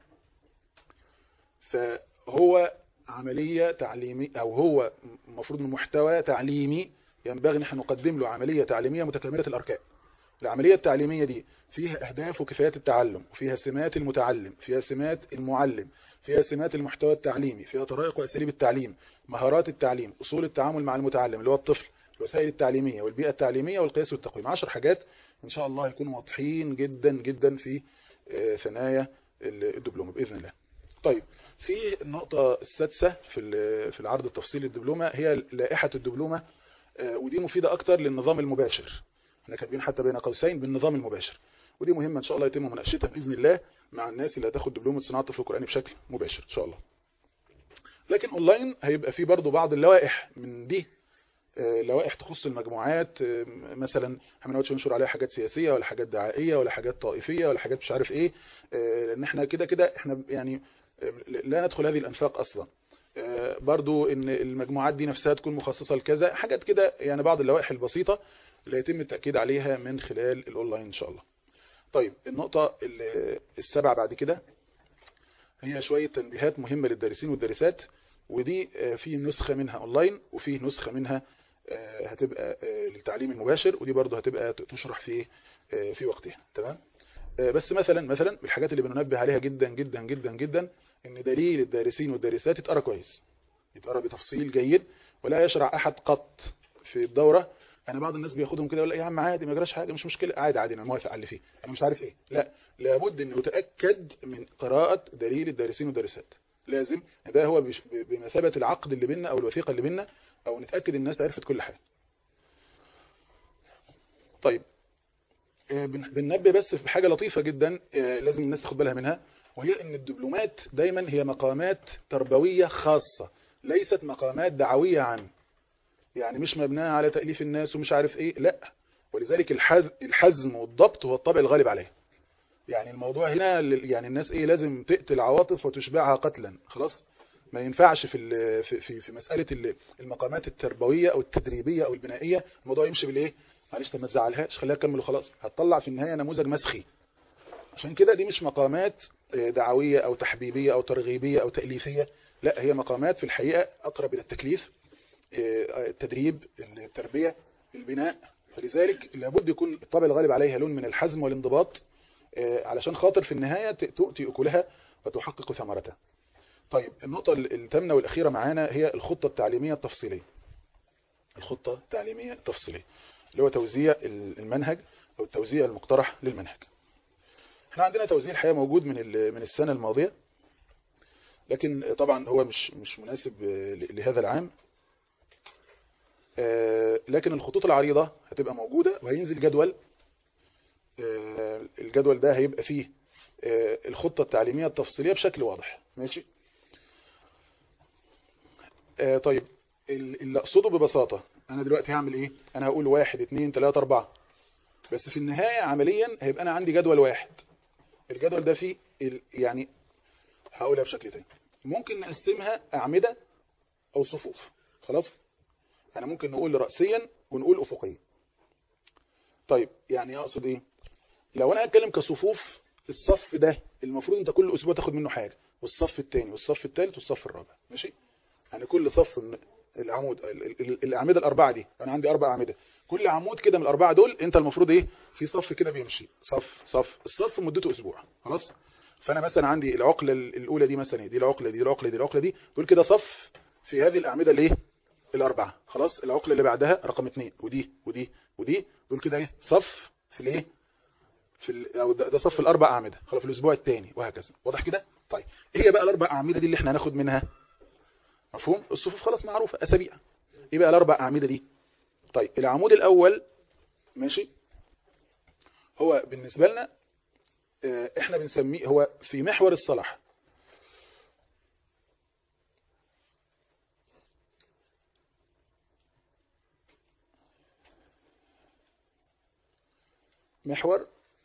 فهو عملية تعليمية، أو هو المفروض من محتوى تعليمي ينبغي نحن نقدم له عملية تعليمية متكاملة الأركان. العملية التعليمية دي فيها أهداف وكفايات التعلم، وفيها سمات المتعلم، فيها سمات المعلم، فيها سمات المحتوى التعليمي، فيها طرائق وأساليب التعليم، مهارات التعليم، أصول التعامل مع المتعلم اللي هو الطفل، الوسائل التعليمية والبيئة التعليمية والقياس والتقويم. 10 حاجات إن شاء الله يكونوا واضحين جدا جدا في ثنايا الدبلومة بإذن الله. طيب في النقطة السادسة في العرض التفصيلي للدبلومة هي لائحة الدبلومة، ودي مفيدة أكتر للنظام المباشر. احنا كاتبين حتى بين قوسين بالنظام المباشر، ودي مهمة ان شاء الله يتم مناقشتها باذن الله مع الناس اللي هتاخد دبلومة صناعة الطفل القرآني بشكل مباشر ان شاء الله. لكن اونلاين هيبقى في برضو بعض اللوائح من دي، لوائح تخص المجموعات. مثلا احنا ما نقعدش ننشر عليها حاجات سياسية ولا حاجات دعائية ولا حاجات طائفية ولا حاجات مش عارف ايه، لان احنا كده احنا يعني لا ندخل هذه الانفاق اصلا. برضو ان المجموعات دي نفسها تكون مخصصة لكذا حاجات كده، يعني بعض اللوائح البسيطة اللي يتم التأكيد عليها من خلال الأونلاين إن شاء الله. طيب النقطة السابعة بعد كده هي شوية تنبيهات مهمة للدارسين والدارسات، ودي في نسخة منها أونلاين وفي نسخة منها هتبقى للتعليم المباشر، ودي برضو هتبقى تشرح في وقتها. تمام. بس مثلا الحاجات اللي بننبه عليها جدا جدا جدا جدا ان دليل الدارسين والدارسات يتقرأ كويس، يتقرأ بتفصيل جيد، ولا يشرع أحد قط في الدورة. يعني بعض الناس بياخدهم كده يقول يا عم عادي ما يجراش حاجه، مش مشكله، عادي انا موافق على اللي فيه، انا مش عارف ايه. لا، لابد انه يتاكد من قراءه دليل الدارسين والدارسات. لازم ده هو بمثابه العقد اللي بيننا او الوثيقه اللي بيننا، او نتاكد الناس عرفت كل حاجه. طيب بننبه بس في حاجه لطيفه جدا لازم الناس تاخد بالها منها، وهي ان الدبلومات دايما هي مقامات تربويه خاصه، ليست مقامات دعويه عامه. يعني مش مبناه على تأليف الناس ومش عارف ايه، لا. ولذلك الحزم والضبط هو الطبع الغالب عليه. يعني الموضوع هنا يعني الناس ايه لازم تقتل عواطف وتشبعها قتلا، خلاص. ما ينفعش في مسألة المقامات التربوية او التدريبية او البنائية الموضوع يمشي بالايه، معلش ما تزعلهاش خليها تكمل وخلاص، هتطلع في النهاية نموذج مسخي. عشان كده دي مش مقامات دعوية او تحبيبية او ترغيبية او تأليفية، لا، هي مقامات في الحقيقة اقرب الى التكليف، التدريب، التربية، البناء. فلذلك لابد يكون الطابع الغالب عليها لون من الحزم والانضباط، علشان خاطر في النهاية تؤتي أكلها وتحقق ثمرتها. طيب النقطة الثامنة والأخيرة معانا هي الخطة التعليمية التفصيلية. الخطة التعليمية التفصيلية اللي هو توزيع المنهج أو التوزيع المقترح للمنهج. احنا عندنا توزيع الحقيقة موجود من السنة الماضية، لكن طبعا هو مش مناسب لهذا العام. لكن الخطوط العريضة هتبقى موجودة وهينزل جدول. الجدول ده هيبقى فيه الخطة التعليمية التفصيلية بشكل واضح. ماشي. طيب اللي أقصده ببساطة، أنا دلوقتي هعمل إيه؟ أنا هقول 1 2 3 4، بس في النهاية عمليا هيبقى أنا عندي جدول واحد. الجدول ده فيه يعني هقولها بشكل تاني، ممكن نقسمها أعمدة أو صفوف. خلاص، أنا ممكن نقول رأسيا ونقول أفقيا. طيب يعني أقصد إيه؟ لو أنا أتكلم كصفوف، الصف ده المفروض أنت كل أسبوع تاخد منه حاجة، والصف الثاني والصف الثالث والصف الرابع. ماشي. يعني كل صف من العمود، الأعمدة الأربعة دي، أنا عندي 4 أعمدة، كل عمود كده من الأربعة دول أنت المفروض إيه؟ في صف كده بيمشي صف الصف مدته أسبوع. خلاص. فأنا مثلا عندي العقلة الأولى دي مثلا، دي العقلة دي العقلة دي العقلة دي، دول كده صف في هذه الأعمدة الإيه؟ الأربعة. خلاص. العقلة اللي بعدها رقم 2 ودي ودي ودي، دول كده إيه؟ صف في الإيه؟ أو ده صف ال4 أعمدة. خلاص، في الأسبوع الثاني وهكذا. واضح كده؟ طيب إيه بقى ال4 أعمدة دي اللي إحنا هناخد منها؟ مفهوم؟ الصفوف خلاص معروفة، أسابيع. ايه بقى ال4 أعمدة دي؟ طيب العمود الأول، ماشي، هو بالنسبة لنا احنا بنسميه هو في محور الصلاح. محور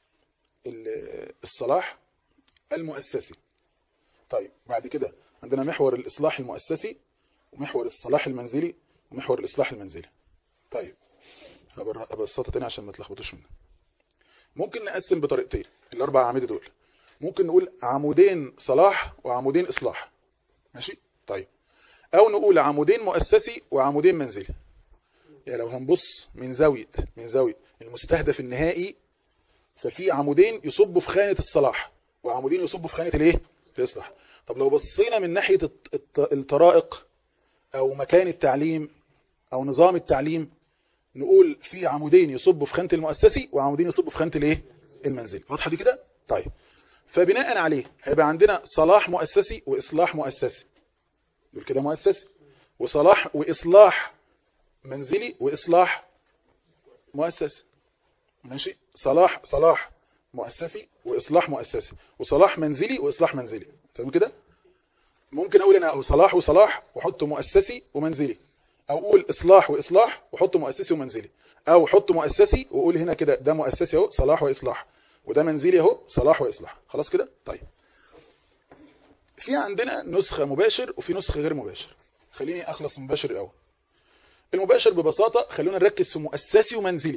الصلاح المؤسسي. طيب بعد كده عندنا محور الإصلاح المؤسسي، ومحور الصلاح المنزلي، ومحور الإصلاح المنزلي. طيب هبسطها تاني عشان ما تلخبطوش منها. ممكن نقسم بطريقتين ال4 أعمدة دول. ممكن نقول عمودين صلاح وعمودين إصلاح. ماشي. طيب أو نقول عمودين مؤسسي وعمودين منزلي. يعني لو هنبص من زاوية المستهدف النهائي، ففي عمودين يصبوا في خانة الصلاح وعمودين يصبوا في خانة الايه؟ الإصلاح. طب لو بصينا من ناحية الطرائق أو مكان التعليم أو نظام التعليم، نقول في عمودين يصبوا في خانة المؤسسي وعمودين يصبوا في خانة الايه؟ المنزلي. واضحة دي كده؟ طيب فبناء عليه هيبقى عندنا صلاح مؤسسي وإصلاح مؤسسي، دول كده مؤسسي، وصلاح وإصلاح منزلي وإصلاح مؤسسي. ماشي. صلاح مؤسسي وإصلاح مؤسسي، وصلاح منزلي وإصلاح منزلي. تمام كده؟ ممكن أقول أنا صلاح وصلاح وحط مؤسسي ومنزلي، أو أقول إصلاح وإصلاح وحط مؤسسي ومنزلي، أو حط مؤسسي وأقول هنا كده ده مؤسسي أهو صلاح وإصلاح، وده منزلي أهو صلاح وإصلاح. خلاص كده؟ طيب في عندنا نسخة مباشر وفي نسخة غير مباشر. خليني أخلص مباشر الأول. المباشر ببساطة خلونا نركز في مؤسسي ومنزلي.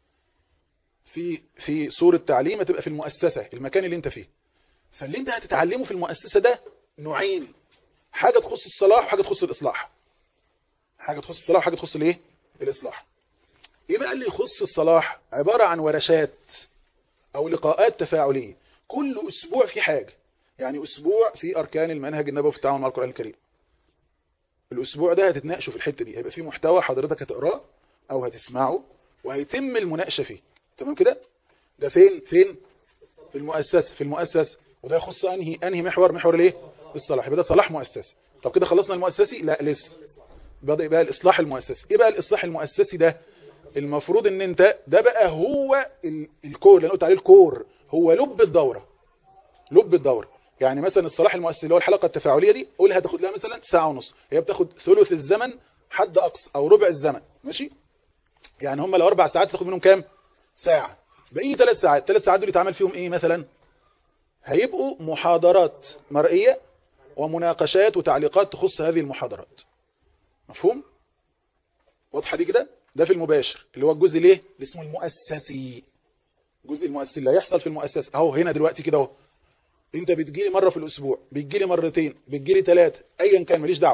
في صورة تعليم هتبقى في المؤسسة، المكان اللي انت فيه. فاللي انت هتتعلمه في المؤسسة ده نوعين، حاجة تخص الصلاح وحاجة تخص الإصلاح. حاجة تخص الصلاح وحاجة تخص الايه؟ الإصلاح. ايه بقى اللي يخص الصلاح؟ عبارة عن ورشات او لقاءات تفاعلية كل اسبوع في حاجة. يعني اسبوع في اركان المنهج النبوي في التعامل مع القرآن الكريم. الاسبوع ده هتتناقشوا في الحتة دي، هيبقى فيه محتوى حضرتك هتقراه او هتسمعه وهيتم المناقشة فيه. تمام كده؟ ده فين في المؤسسة. وده يخص انهي محور الايه؟ الصلاح. يبقى ده صلاح مؤسسي. طب كده خلصنا المؤسسي؟ لا لسه، بدأ بقى الاصلاح المؤسسي. ايه بقى الاصلاح المؤسسي ده؟ المفروض ان انت ده بقى هو الكور اللي انا قلت عليه، الكور هو لب الدوره. يعني مثلا الصلاح المؤسسي اللي هو الحلقه التفاعليه دي، قولها هتاخد لها مثلا ساعه ونص، هي بتاخد ثلث الزمن حد اقصى او ربع الزمن. ماشي. يعني هم لو 4 ساعات تاخد منهم كام؟ ساعه. باقي 3 ساعات. 3 ساعات دول يتعمل فيهم ايه مثلا؟ هيبقوا محاضرات مرئيه ومناقشات وتعليقات تخص هذه المحاضرات. مفهوم؟ واضحه دي كده؟ ده في المباشر اللي هو الجزء الايه؟ اللي اسمه المؤسسي. الجزء المؤسسي اللي هيحصل في المؤسسه اهو هنا دلوقتي كده اهو. انت بتجيلي مره في الاسبوع، بتجيلي مرتين، بتجيلي 3، ايا كان ماليش دعوه.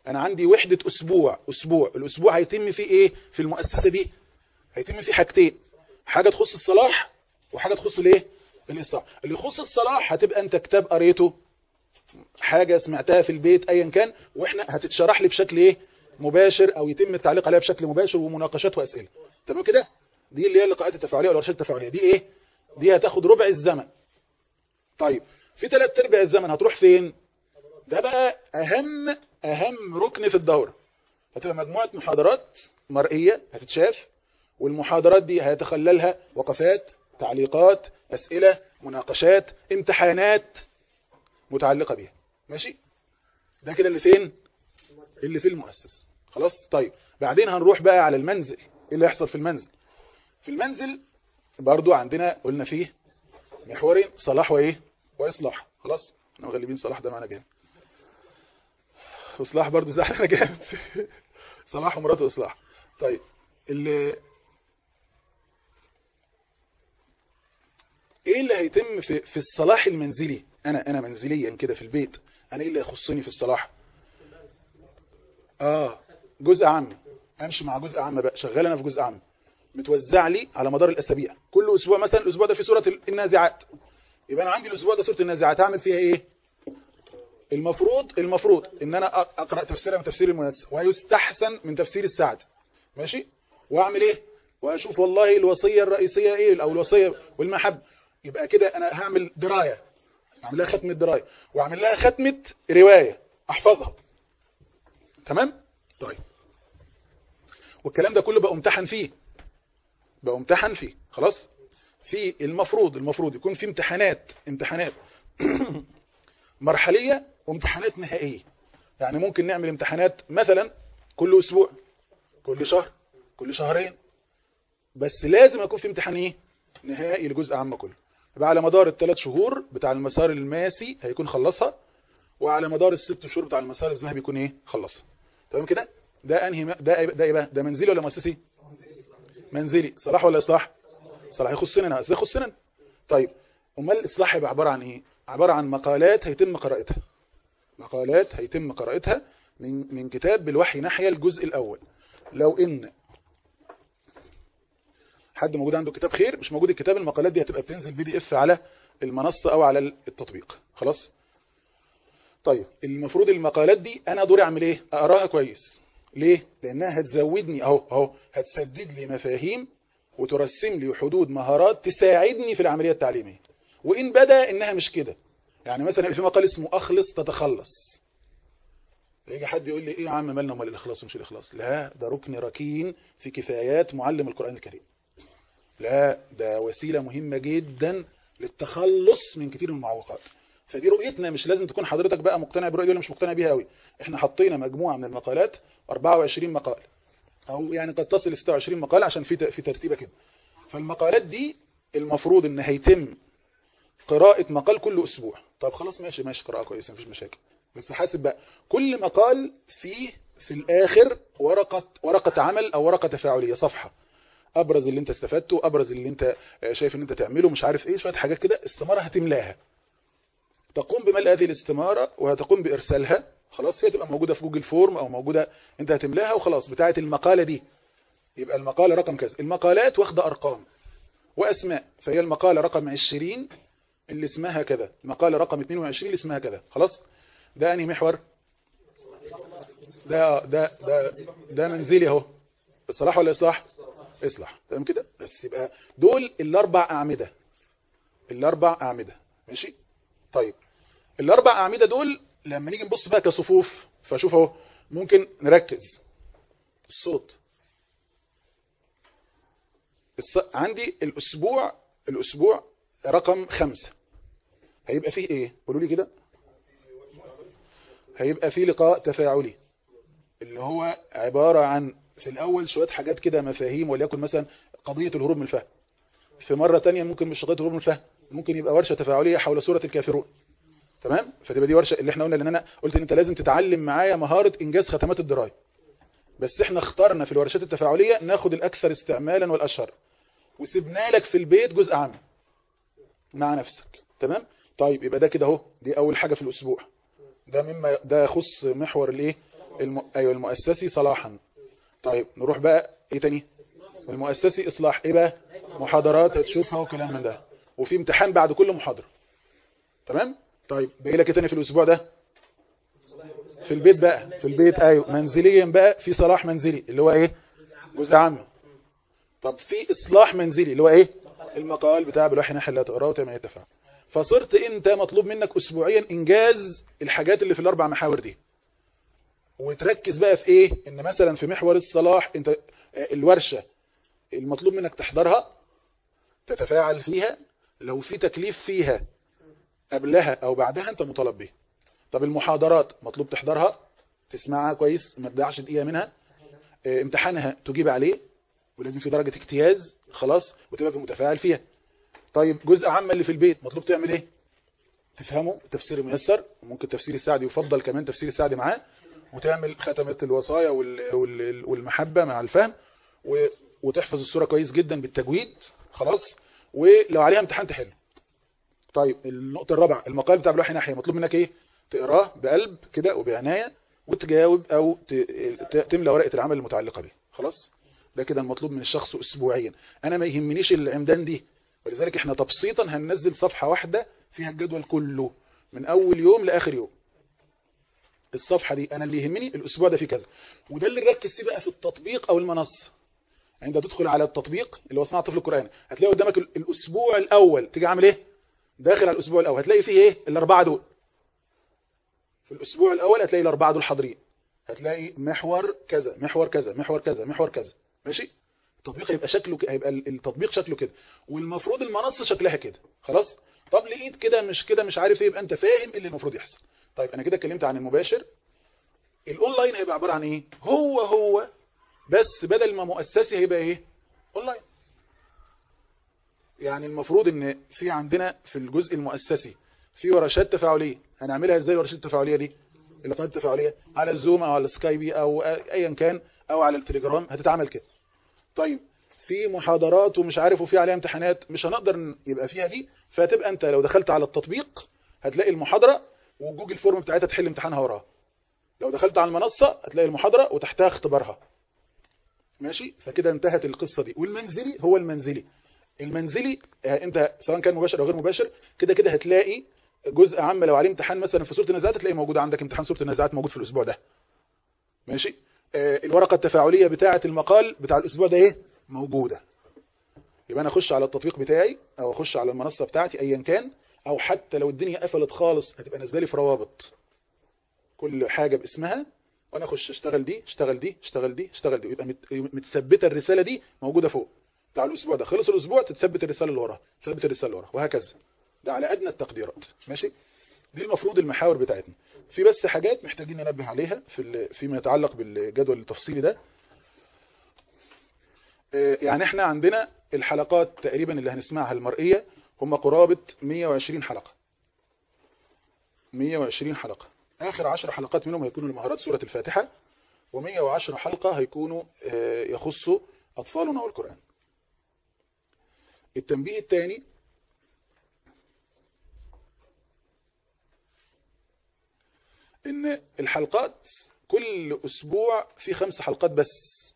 انا عندي وحدة اسبوع الاسبوع هيتم فيه ايه في المؤسسة دي؟ هيتم فيه حاجتين، حاجة تخص الصلاح وحاجة تخص الايه؟ الاصلاح. اللي يخص الصلاح هتبقى انت كتاب قريته، حاجة سمعتها في البيت ايا كان، واحنا هتتشرح لي بشكل ايه؟ مباشر، او يتم التعليق عليها بشكل مباشر ومناقشات واسئله. تمام كده؟ دي اللي هي اللقاءات التفاعليه والورشات التفاعليه. دي ايه؟ دي هتاخد ربع الزمن. طيب في 3/4 الزمن هتروح فين؟ ده بقى اهم ركن في الدوره. هتبقى مجموعه محاضرات مرئيه هتتشاف، والمحاضرات دي هيتخللها وقفات، تعليقات، اسئله، مناقشات، امتحانات متعلقه بيها. ماشي؟ ده كده اللي فين؟ اللي في المؤسس. خلاص. طيب بعدين هنروح بقى على المنزل. ايه اللي يحصل في المنزل؟ في المنزل برضو عندنا قلنا فيه محورين، صلاح وايه؟ واصلاح. خلاص، احنا مغلبين صلاح ده معنا جامد، اصلاح برضو زعلنا جامد. صلاح ومراته اصلاح. طيب ايه اللي هيتم في الصلاح المنزلي؟ انا منزليا كده في البيت، انا ايه اللي يخصني في الصلاح؟ جزء عام. امشي مع جزء عام بقى، شغال انا في جزء عام متوزع لي على مدار الاسابيع. كل اسبوع مثلا الاسبوع ده في سوره النازعات، يبقى انا عندي الاسبوع ده سوره النازعات هعمل فيها ايه؟ المفروض ان انا اقرا تفسيرها من تفسير الميسر، ويستحسن من تفسير السعد. ماشي؟ واعمل ايه؟ واشوف والله الوصيه الرئيسيه ايه، او الوصيه والمحب. يبقى كده انا هعمل درايه، اعمل لها ختمه درايه، واعمل لها ختمه روايه احفظها. تمام؟ طيب والكلام ده كله بقى امتحن فيه. خلاص. في المفروض يكون في امتحانات مرحلية وامتحانات نهائية. يعني ممكن نعمل امتحانات مثلا كل اسبوع، كل شهر، كل شهرين، بس لازم يكون في امتحان ايه؟ نهائي لجزء عام كله. يبقى على مدار ال3 شهور بتاع المسار الماسي هيكون خلصها، وعلى مدار ال6 شهور بتاع المسار الذهبي يكون ايه؟ خلصها. تمام كده؟ ده انهي ده ايه بقى؟ ده منزلي ولا مؤسسي؟ منزلي. صلاح ولا اصلاح؟ صلاح. يخصنا انا، ازاي يخصنا؟ طيب امال الاصلاح يبقى عباره عن ايه؟ عباره عن مقالات هيتم قراءتها من كتاب بالوحي ناحيه الجزء الاول. لو ان حد موجود عنده كتاب خير، مش موجود الكتاب، المقالات دي هتبقى بتنزل PDF على المنصه او على التطبيق. خلاص. طيب المفروض المقالات دي انا دوري اعمل ايه؟ اقراها كويس. ليه؟ لانها هتزودني اهو هتسدد لي مفاهيم وترسم لي حدود مهارات تساعدني في العمليه التعليميه. وان بدا انها مش كده، يعني مثلا في مقال اسمه اخلص تتخلص، يجي حد يقول لي ايه يا عم مالنا امال الاخلاص ومش الاخلاص؟ لا، ده ركن ركين في كفايات معلم القران الكريم. لا، ده وسيله مهمه جدا للتخلص من كتير من المعوقات. فدي رؤيتنا، مش لازم تكون حضرتك بقى مقتنع بالرؤيه دي ولا مش مقتنع بيها قوي. احنا حطينا مجموعه من المقالات 24 مقال، او يعني قد تصل ل 26 مقال عشان في ترتيبه كده. فالمقالات دي المفروض ان هيتم قراءة مقال كل اسبوع. طب خلاص ماشي قراءة كويسة مفيش مشاكل، بس حاسب بقى كل مقال فيه في الاخر ورقة عمل او ورقة تفاعلية، صفحة ابرز اللي انت استفدته، ابرز اللي انت شايف ان انت تعمله، مش عارف ايه، شوية حاجات كده، استمارة هتملاها. تقوم بملء هذه الاستمارة وهتقوم بارسالها. خلاص، هي تبقى موجودة في جوجل فورم او موجودة، انت هتملاها وخلاص، بتاعت المقالة دي. يبقى المقالة رقم كذا. المقالات واخدة ارقام واسماء، فهي المقالة رقم 20 اللي اسمها كذا، المقالة رقم 22 اللي اسمها كذا. خلاص. ده انهي محور؟ ده منزلي اهو. الصلاح ولا اصلاح؟ اصلاح. تمام كده. بس يبقى دول الاربع اعمدة. ماشي. طيب الاربع اعمدة دول لما نيجي نبص بقى كصفوف، فشوف اهو ممكن نركز. الصوت عندي الاسبوع رقم 5 هيبقى فيه ايه؟ قولوا لي كده. هيبقى فيه لقاء تفاعلي، اللي هو عبارة عن في الأول شوية حاجات كده مفاهيم، وليكن مثلا قضية الهروب من الفهم. في مرة تانية ممكن مش قضية الهروب من الفهم، ممكن يبقى ورشة تفاعلية حول سورة الكافرون. تمام. فتبقى دي ورشة اللي احنا قلنا، لان انا قلت ان انت لازم تتعلم معايا مهارة انجاز ختمات الدراية، بس احنا اخترنا في الورشات التفاعلية ناخد الاكثر استعمالا والاشهر، وسيبنا لك في البيت جزء عام مع نفسك. تمام. طيب يبقى ده كده اهو، دي اول حاجة في الاسبوع. ده يخص محور الايه؟ ايوه المؤسسي صلاحا. طيب نروح بقى ايه تاني؟ المؤسسي اصلاح ايه بقى؟ محاضرات هتشوفها وكلام من ده، وفي امتحان بعد كل محاضرة. تمام. طيب باقي لك ايه تاني في الاسبوع ده؟ في البيت بقى، في البيت ايوه منزليا بقى في صلاح منزلي اللي هو ايه؟ جزء عام. طب في اصلاح منزلي اللي هو ايه؟ المقال بتاع بالوحي نحل لا تقراه وتما يتفاعل. فصرت انت مطلوب منك اسبوعيا انجاز الحاجات اللي في الاربع محاور دي، وتركز بقى في ايه؟ ان مثلا في محور الصلاح انت الورشة المطلوب منك تحضرها، تتفاعل فيها، لو في تكليف فيها قبلها او بعدها انت مطالب بيه. طب المحاضرات مطلوب تحضرها، تسمعها كويس ما تضيعش دقيقة منها، امتحانها تجيب عليه ولازم في درجة اجتياز خلاص وتبقى متفاعل فيها. طيب جزء عام اللي في البيت مطلوب تعمل ايه؟ تفهمه تفسير ميسر، وممكن تفسير السعدي يفضل كمان تفسير السعدي معاه، وتعمل ختمة الوصايا والمحبة مع الفهم، وتحفظ السورة كويس جدا بالتجويد خلاص، ولو عليها امتحان تحله. طيب النقطة الرابعة المقال بتاع بالوحي ناحية مطلوب منك ايه؟ تقراه بقلب كده وبعناية وتجاوب او تملى ورقة العمل المتعلقة به. خلاص ده كده المطلوب من الشخص اسبوعيا. انا ما يهمنيش العمدان دي، ولذلك احنا تبسيطا هننزل صفحة واحدة فيها الجدول كله من اول يوم لاخر يوم. الصفحة دي انا اللي يهمني الاسبوع ده فيه كذا، وده اللي نركز فيه بقى في التطبيق او المنصة. عند تدخل على التطبيق اللي هو صناعة طفل القرآن هتلاقي قدامك الاسبوع الاول، تيجي عامل ايه؟ داخل على الاسبوع الاول هتلاقي فيه ايه؟ الاربعة دول. في الاسبوع الاول هتلاقي الاربعة دول حاضرين، هتلاقي محور كذا محور كذا محور كذا محور كذا. ماشي. التطبيق هيبقى شكله هيبقى التطبيق شكله كده، والمفروض المنصة شكلها كده. خلاص. طب لقيت كده مش عارف ايه، يبقى انت فاهم ايه اللي المفروض يحصل. طيب انا كده اتكلمت عن المباشر. الاونلاين هيبقى عبارة عن ايه؟ هو بس بدل ما مؤسسي هيبقى ايه؟ اونلاين. يعني المفروض ان في عندنا في الجزء المؤسسي في ورشات تفاعليه. هنعملها ازاي الورشات التفاعليه دي؟ اللقاءات التفاعليه على الزوم او على السكايبي او ايا كان او على التليجرام هتتعمل كده. طيب في محاضرات ومش عارف وفي عليها امتحانات مش هنقدر يبقى فيها دي، فتبقى انت لو دخلت على التطبيق هتلاقي المحاضره وجوجل فورم بتاعتها تحل امتحانها وراها. لو دخلت على المنصه هتلاقي المحاضره وتحتها اختبارها. ماشي. فكده انتهت القصه دي. والمنزلي هو المنزلي انت سواء كان مباشر او غير مباشر كده كده هتلاقي جزء عام لو عليه امتحان مثلا في سوره النازعات هتلاقي موجود عندك امتحان سوره النازعات موجود في الاسبوع ده. ماشي. الورقه التفاعليه بتاعه المقال بتاع الاسبوع ده ايه؟ موجوده. يبقى انا اخش على التطبيق بتاعي او اخش على المنصه بتاعتي ايا كان، او حتى لو الدنيا قفلت خالص هتبقى نازله لي في روابط كل حاجه باسمها، وانا اخش اشتغل دي اشتغل دي اشتغل دي اشتغل دي، ويبقى متثبته الرساله دي موجوده فوق بتاع الاسبوع ده. خلص الاسبوع تتثبت الرساله اللي وراها، تثبت الرساله اللي وراها، وهكذا. ده على ادنى التقديرات. ماشي. دي المفروض المحاور بتاعتنا. في بس حاجات محتاجين ننبه عليها فيما يتعلق بالجدول التفصيلي ده. يعني احنا عندنا الحلقات تقريبا اللي هنسمعها المرئيه هم قرابه 120 حلقه. 120 حلقه. اخر 10 حلقات منهم هيكونوا لمهارات سوره الفاتحه، و110 حلقه هيكونوا يخصوا اطفالنا والقران. التنبيه الثاني ان الحلقات كل اسبوع في 5 حلقات بس،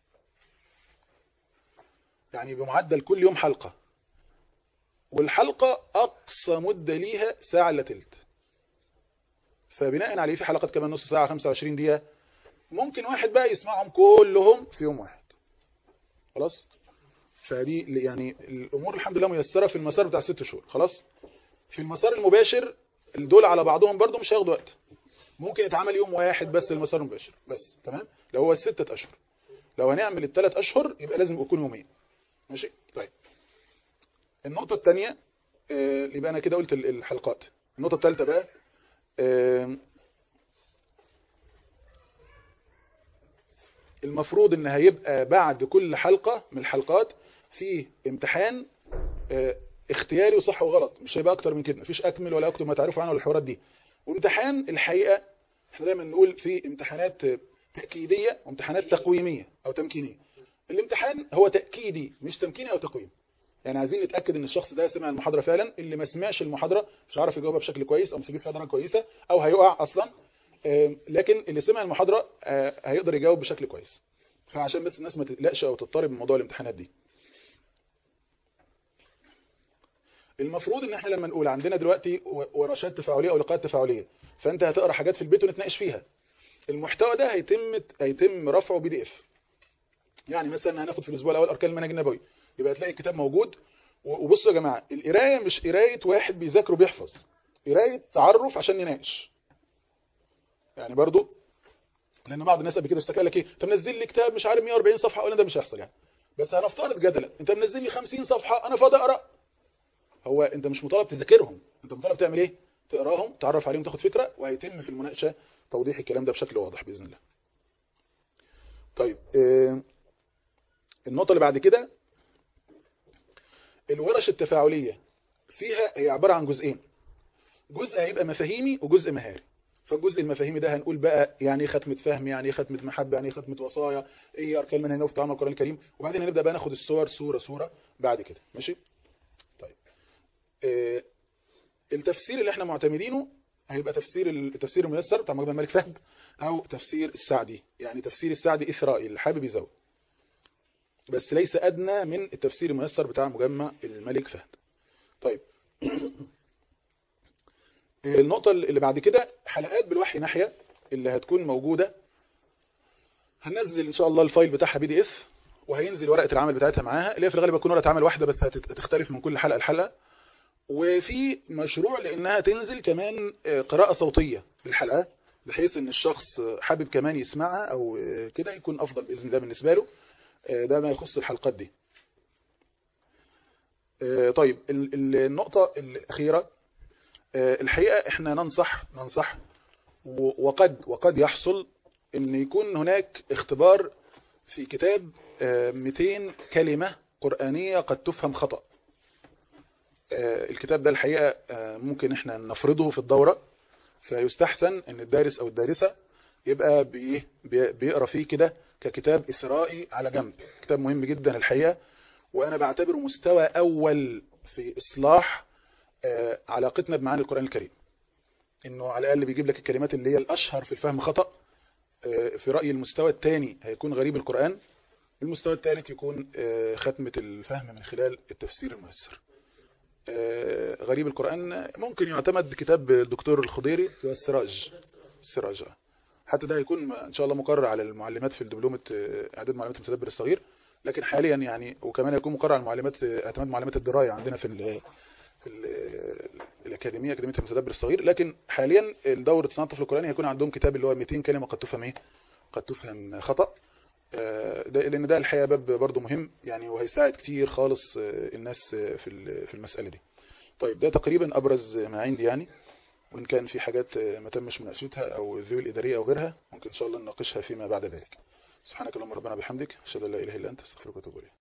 يعني بمعدل كل يوم حلقة، والحلقة اقصى مدة ليها ساعة الا تلت. فبناء عليه في حلقات كمان نص ساعة 25 دقيقة، ممكن واحد بقى يسمعهم كلهم في يوم واحد. خلاص. فدي يعني الامور الحمد لله ميسرة في المسار بتاع 6 شهور. خلاص. في المسار المباشر دول على بعضهم برضو مش هياخدوا وقت، ممكن يتعمل يوم واحد بس المسار المباشر بس. تمام. لو هو 6 اشهر، لو هنعمل ال3 اشهر يبقى لازم يكون يومين. ماشي. طيب النقطة الثانية يبقى انا كده قلت الحلقات. النقطة الثالثة بقى المفروض ان هيبقى بعد كل حلقة من الحلقات في امتحان اختياري وصح وغلط، مش هيبقى اكتر من كده، مفيش اكمل ولا اكتب ما تعرفوا عنه الحوارات دي. وامتحان الحقيقة احنا دايما نقول في امتحانات تأكيدية وامتحانات تقويمية او تمكينية. الامتحان هو تأكيدي مش تمكيني او تقويم، يعني عايزين نتأكد ان الشخص ده سمع المحاضرة فعلا. اللي ما سمعش المحاضرة مش عارف يجاوبها بشكل كويس او مش هيجيب فيها درجة كويسة او هيقع اصلا. لكن اللي سمع المحاضرة هيقدر يجاوب بشكل كويس. فعشان بس الناس ما تقلقش او تضطرب من موضوع الامتحانات دي. المفروض ان احنا لما نقول عندنا دلوقتي ورشات تفاعليه او لقاءات تفاعليه، فانت هتقرا حاجات في البيت ونتناقش فيها. المحتوى ده هيتم رفعه PDF. يعني مثلا هناخد في الاسبوع الاول اركان المنهج النبوي، يبقى تلاقي الكتاب موجود. وبصوا يا جماعه، القرايه مش قرايه واحد بيذاكر وبيحفظ، قرايه تعرف عشان نناقش. يعني برضو لان بعض الناس قبل كده اشتكى لك ايه، انت منزل لي كتاب مش عارف 140 صفحه، ولا ده مش هيحصل يعني. بس هنفترض جدلا انت منزل لي 50 صفحه انا فاضي اقرا. هو انت مش مطالب تذاكرهم، انت مطالب تعمل ايه؟ تقراهم، تعرف عليهم، تاخد فكره، وهيتم في المناقشه توضيح الكلام ده بشكل واضح باذن الله. طيب النقطه اللي بعد كده، الورش التفاعليه فيها هي عباره عن جزئين. جزء هيبقى مفاهيمي وجزء مهاري. فالجزء المفاهيمي ده هنقول بقى يعني ايه ختمه فهم، يعني ايه ختمه محبه، يعني ايه ختمه وصايا، ايه اركان المنهج النبوي في تعامل القران الكريم، وبعدين هنبدا بقى ناخد الصور سوره سوره بعد كده. ماشي. طيب التفسير اللي احنا معتمدينه هيبقى التفسير الميسر بتاع مجمع الملك فهد، او تفسير السعدي. يعني تفسير السعدي اثرائي اللي حابب يزود، بس ليس ادنى من التفسير الميسر بتاع مجمع الملك فهد. طيب النقطة اللي بعد كده، حلقات بالوحي ناحية اللي هتكون موجودة. هننزل ان شاء الله الفايل بتاعها PDF، وهينزل ورقة العمل بتاعتها معاها، اللي هي في الغالب هتكون ورقة عمل واحدة بس هتختلف من كل حلقة لحلقة. وفي مشروع لانها تنزل كمان قراءة صوتية للحلقة، بحيث ان الشخص حابب كمان يسمعها او كده يكون افضل باذن الله بالنسبة له. ده ما يخص الحلقات دي. طيب النقطة الأخيرة، الحقيقة احنا ننصح وقد يحصل ان يكون هناك اختبار في كتاب 200 كلمة قرآنية قد تفهم خطأ. الكتاب ده الحقيقة ممكن احنا نفرضه في الدورة، فيستحسن ان الدارس او الدارسة يبقى بيقرأ فيه كده ككتاب إثرائي على جنب. كتاب مهم جدا الحقيقة، وانا بعتبره مستوى اول في اصلاح علاقتنا بمعاني القرآن الكريم. انه على الاقل بيجيب لك الكلمات اللي هي الاشهر في الفهم خطأ. في رأيي المستوى الثاني هيكون غريب القرآن، المستوى الثالث يكون ختمة الفهم من خلال التفسير الميسر. غريب القرآن ممكن يعتمد كتاب الدكتور الخضيري السراج. حتى ده هيكون ان شاء الله مقرر على المعلمات في الدبلومة اعداد معلومات المتدبر الصغير، لكن حاليا يعني وكمان هيكون مقرر على المعلمات اعتماد معلمات الدراية عندنا في الأكاديمية أكاديمية المتدبر الصغير. لكن حاليا دورة صناعة الطفل القرآني هيكون عندهم كتاب اللي هو 200 كلمة قد تفهم ايه، قد تفهم خطأ. ده لأن ده الحقيقة باب برضه مهم يعني، وهيساعد كتير خالص الناس في المسألة دي. طيب ده تقريبا أبرز ما عندي يعني، وإن كان في حاجات ما تمش مناقشتها أو الذوي الإدارية أو غيرها ممكن إن شاء الله نناقشها فيما بعد ذلك. سبحانك اللهم ربنا بحمدك، أشهد أن لا إله إلا أنت، أستغفرك وأتوب إليك.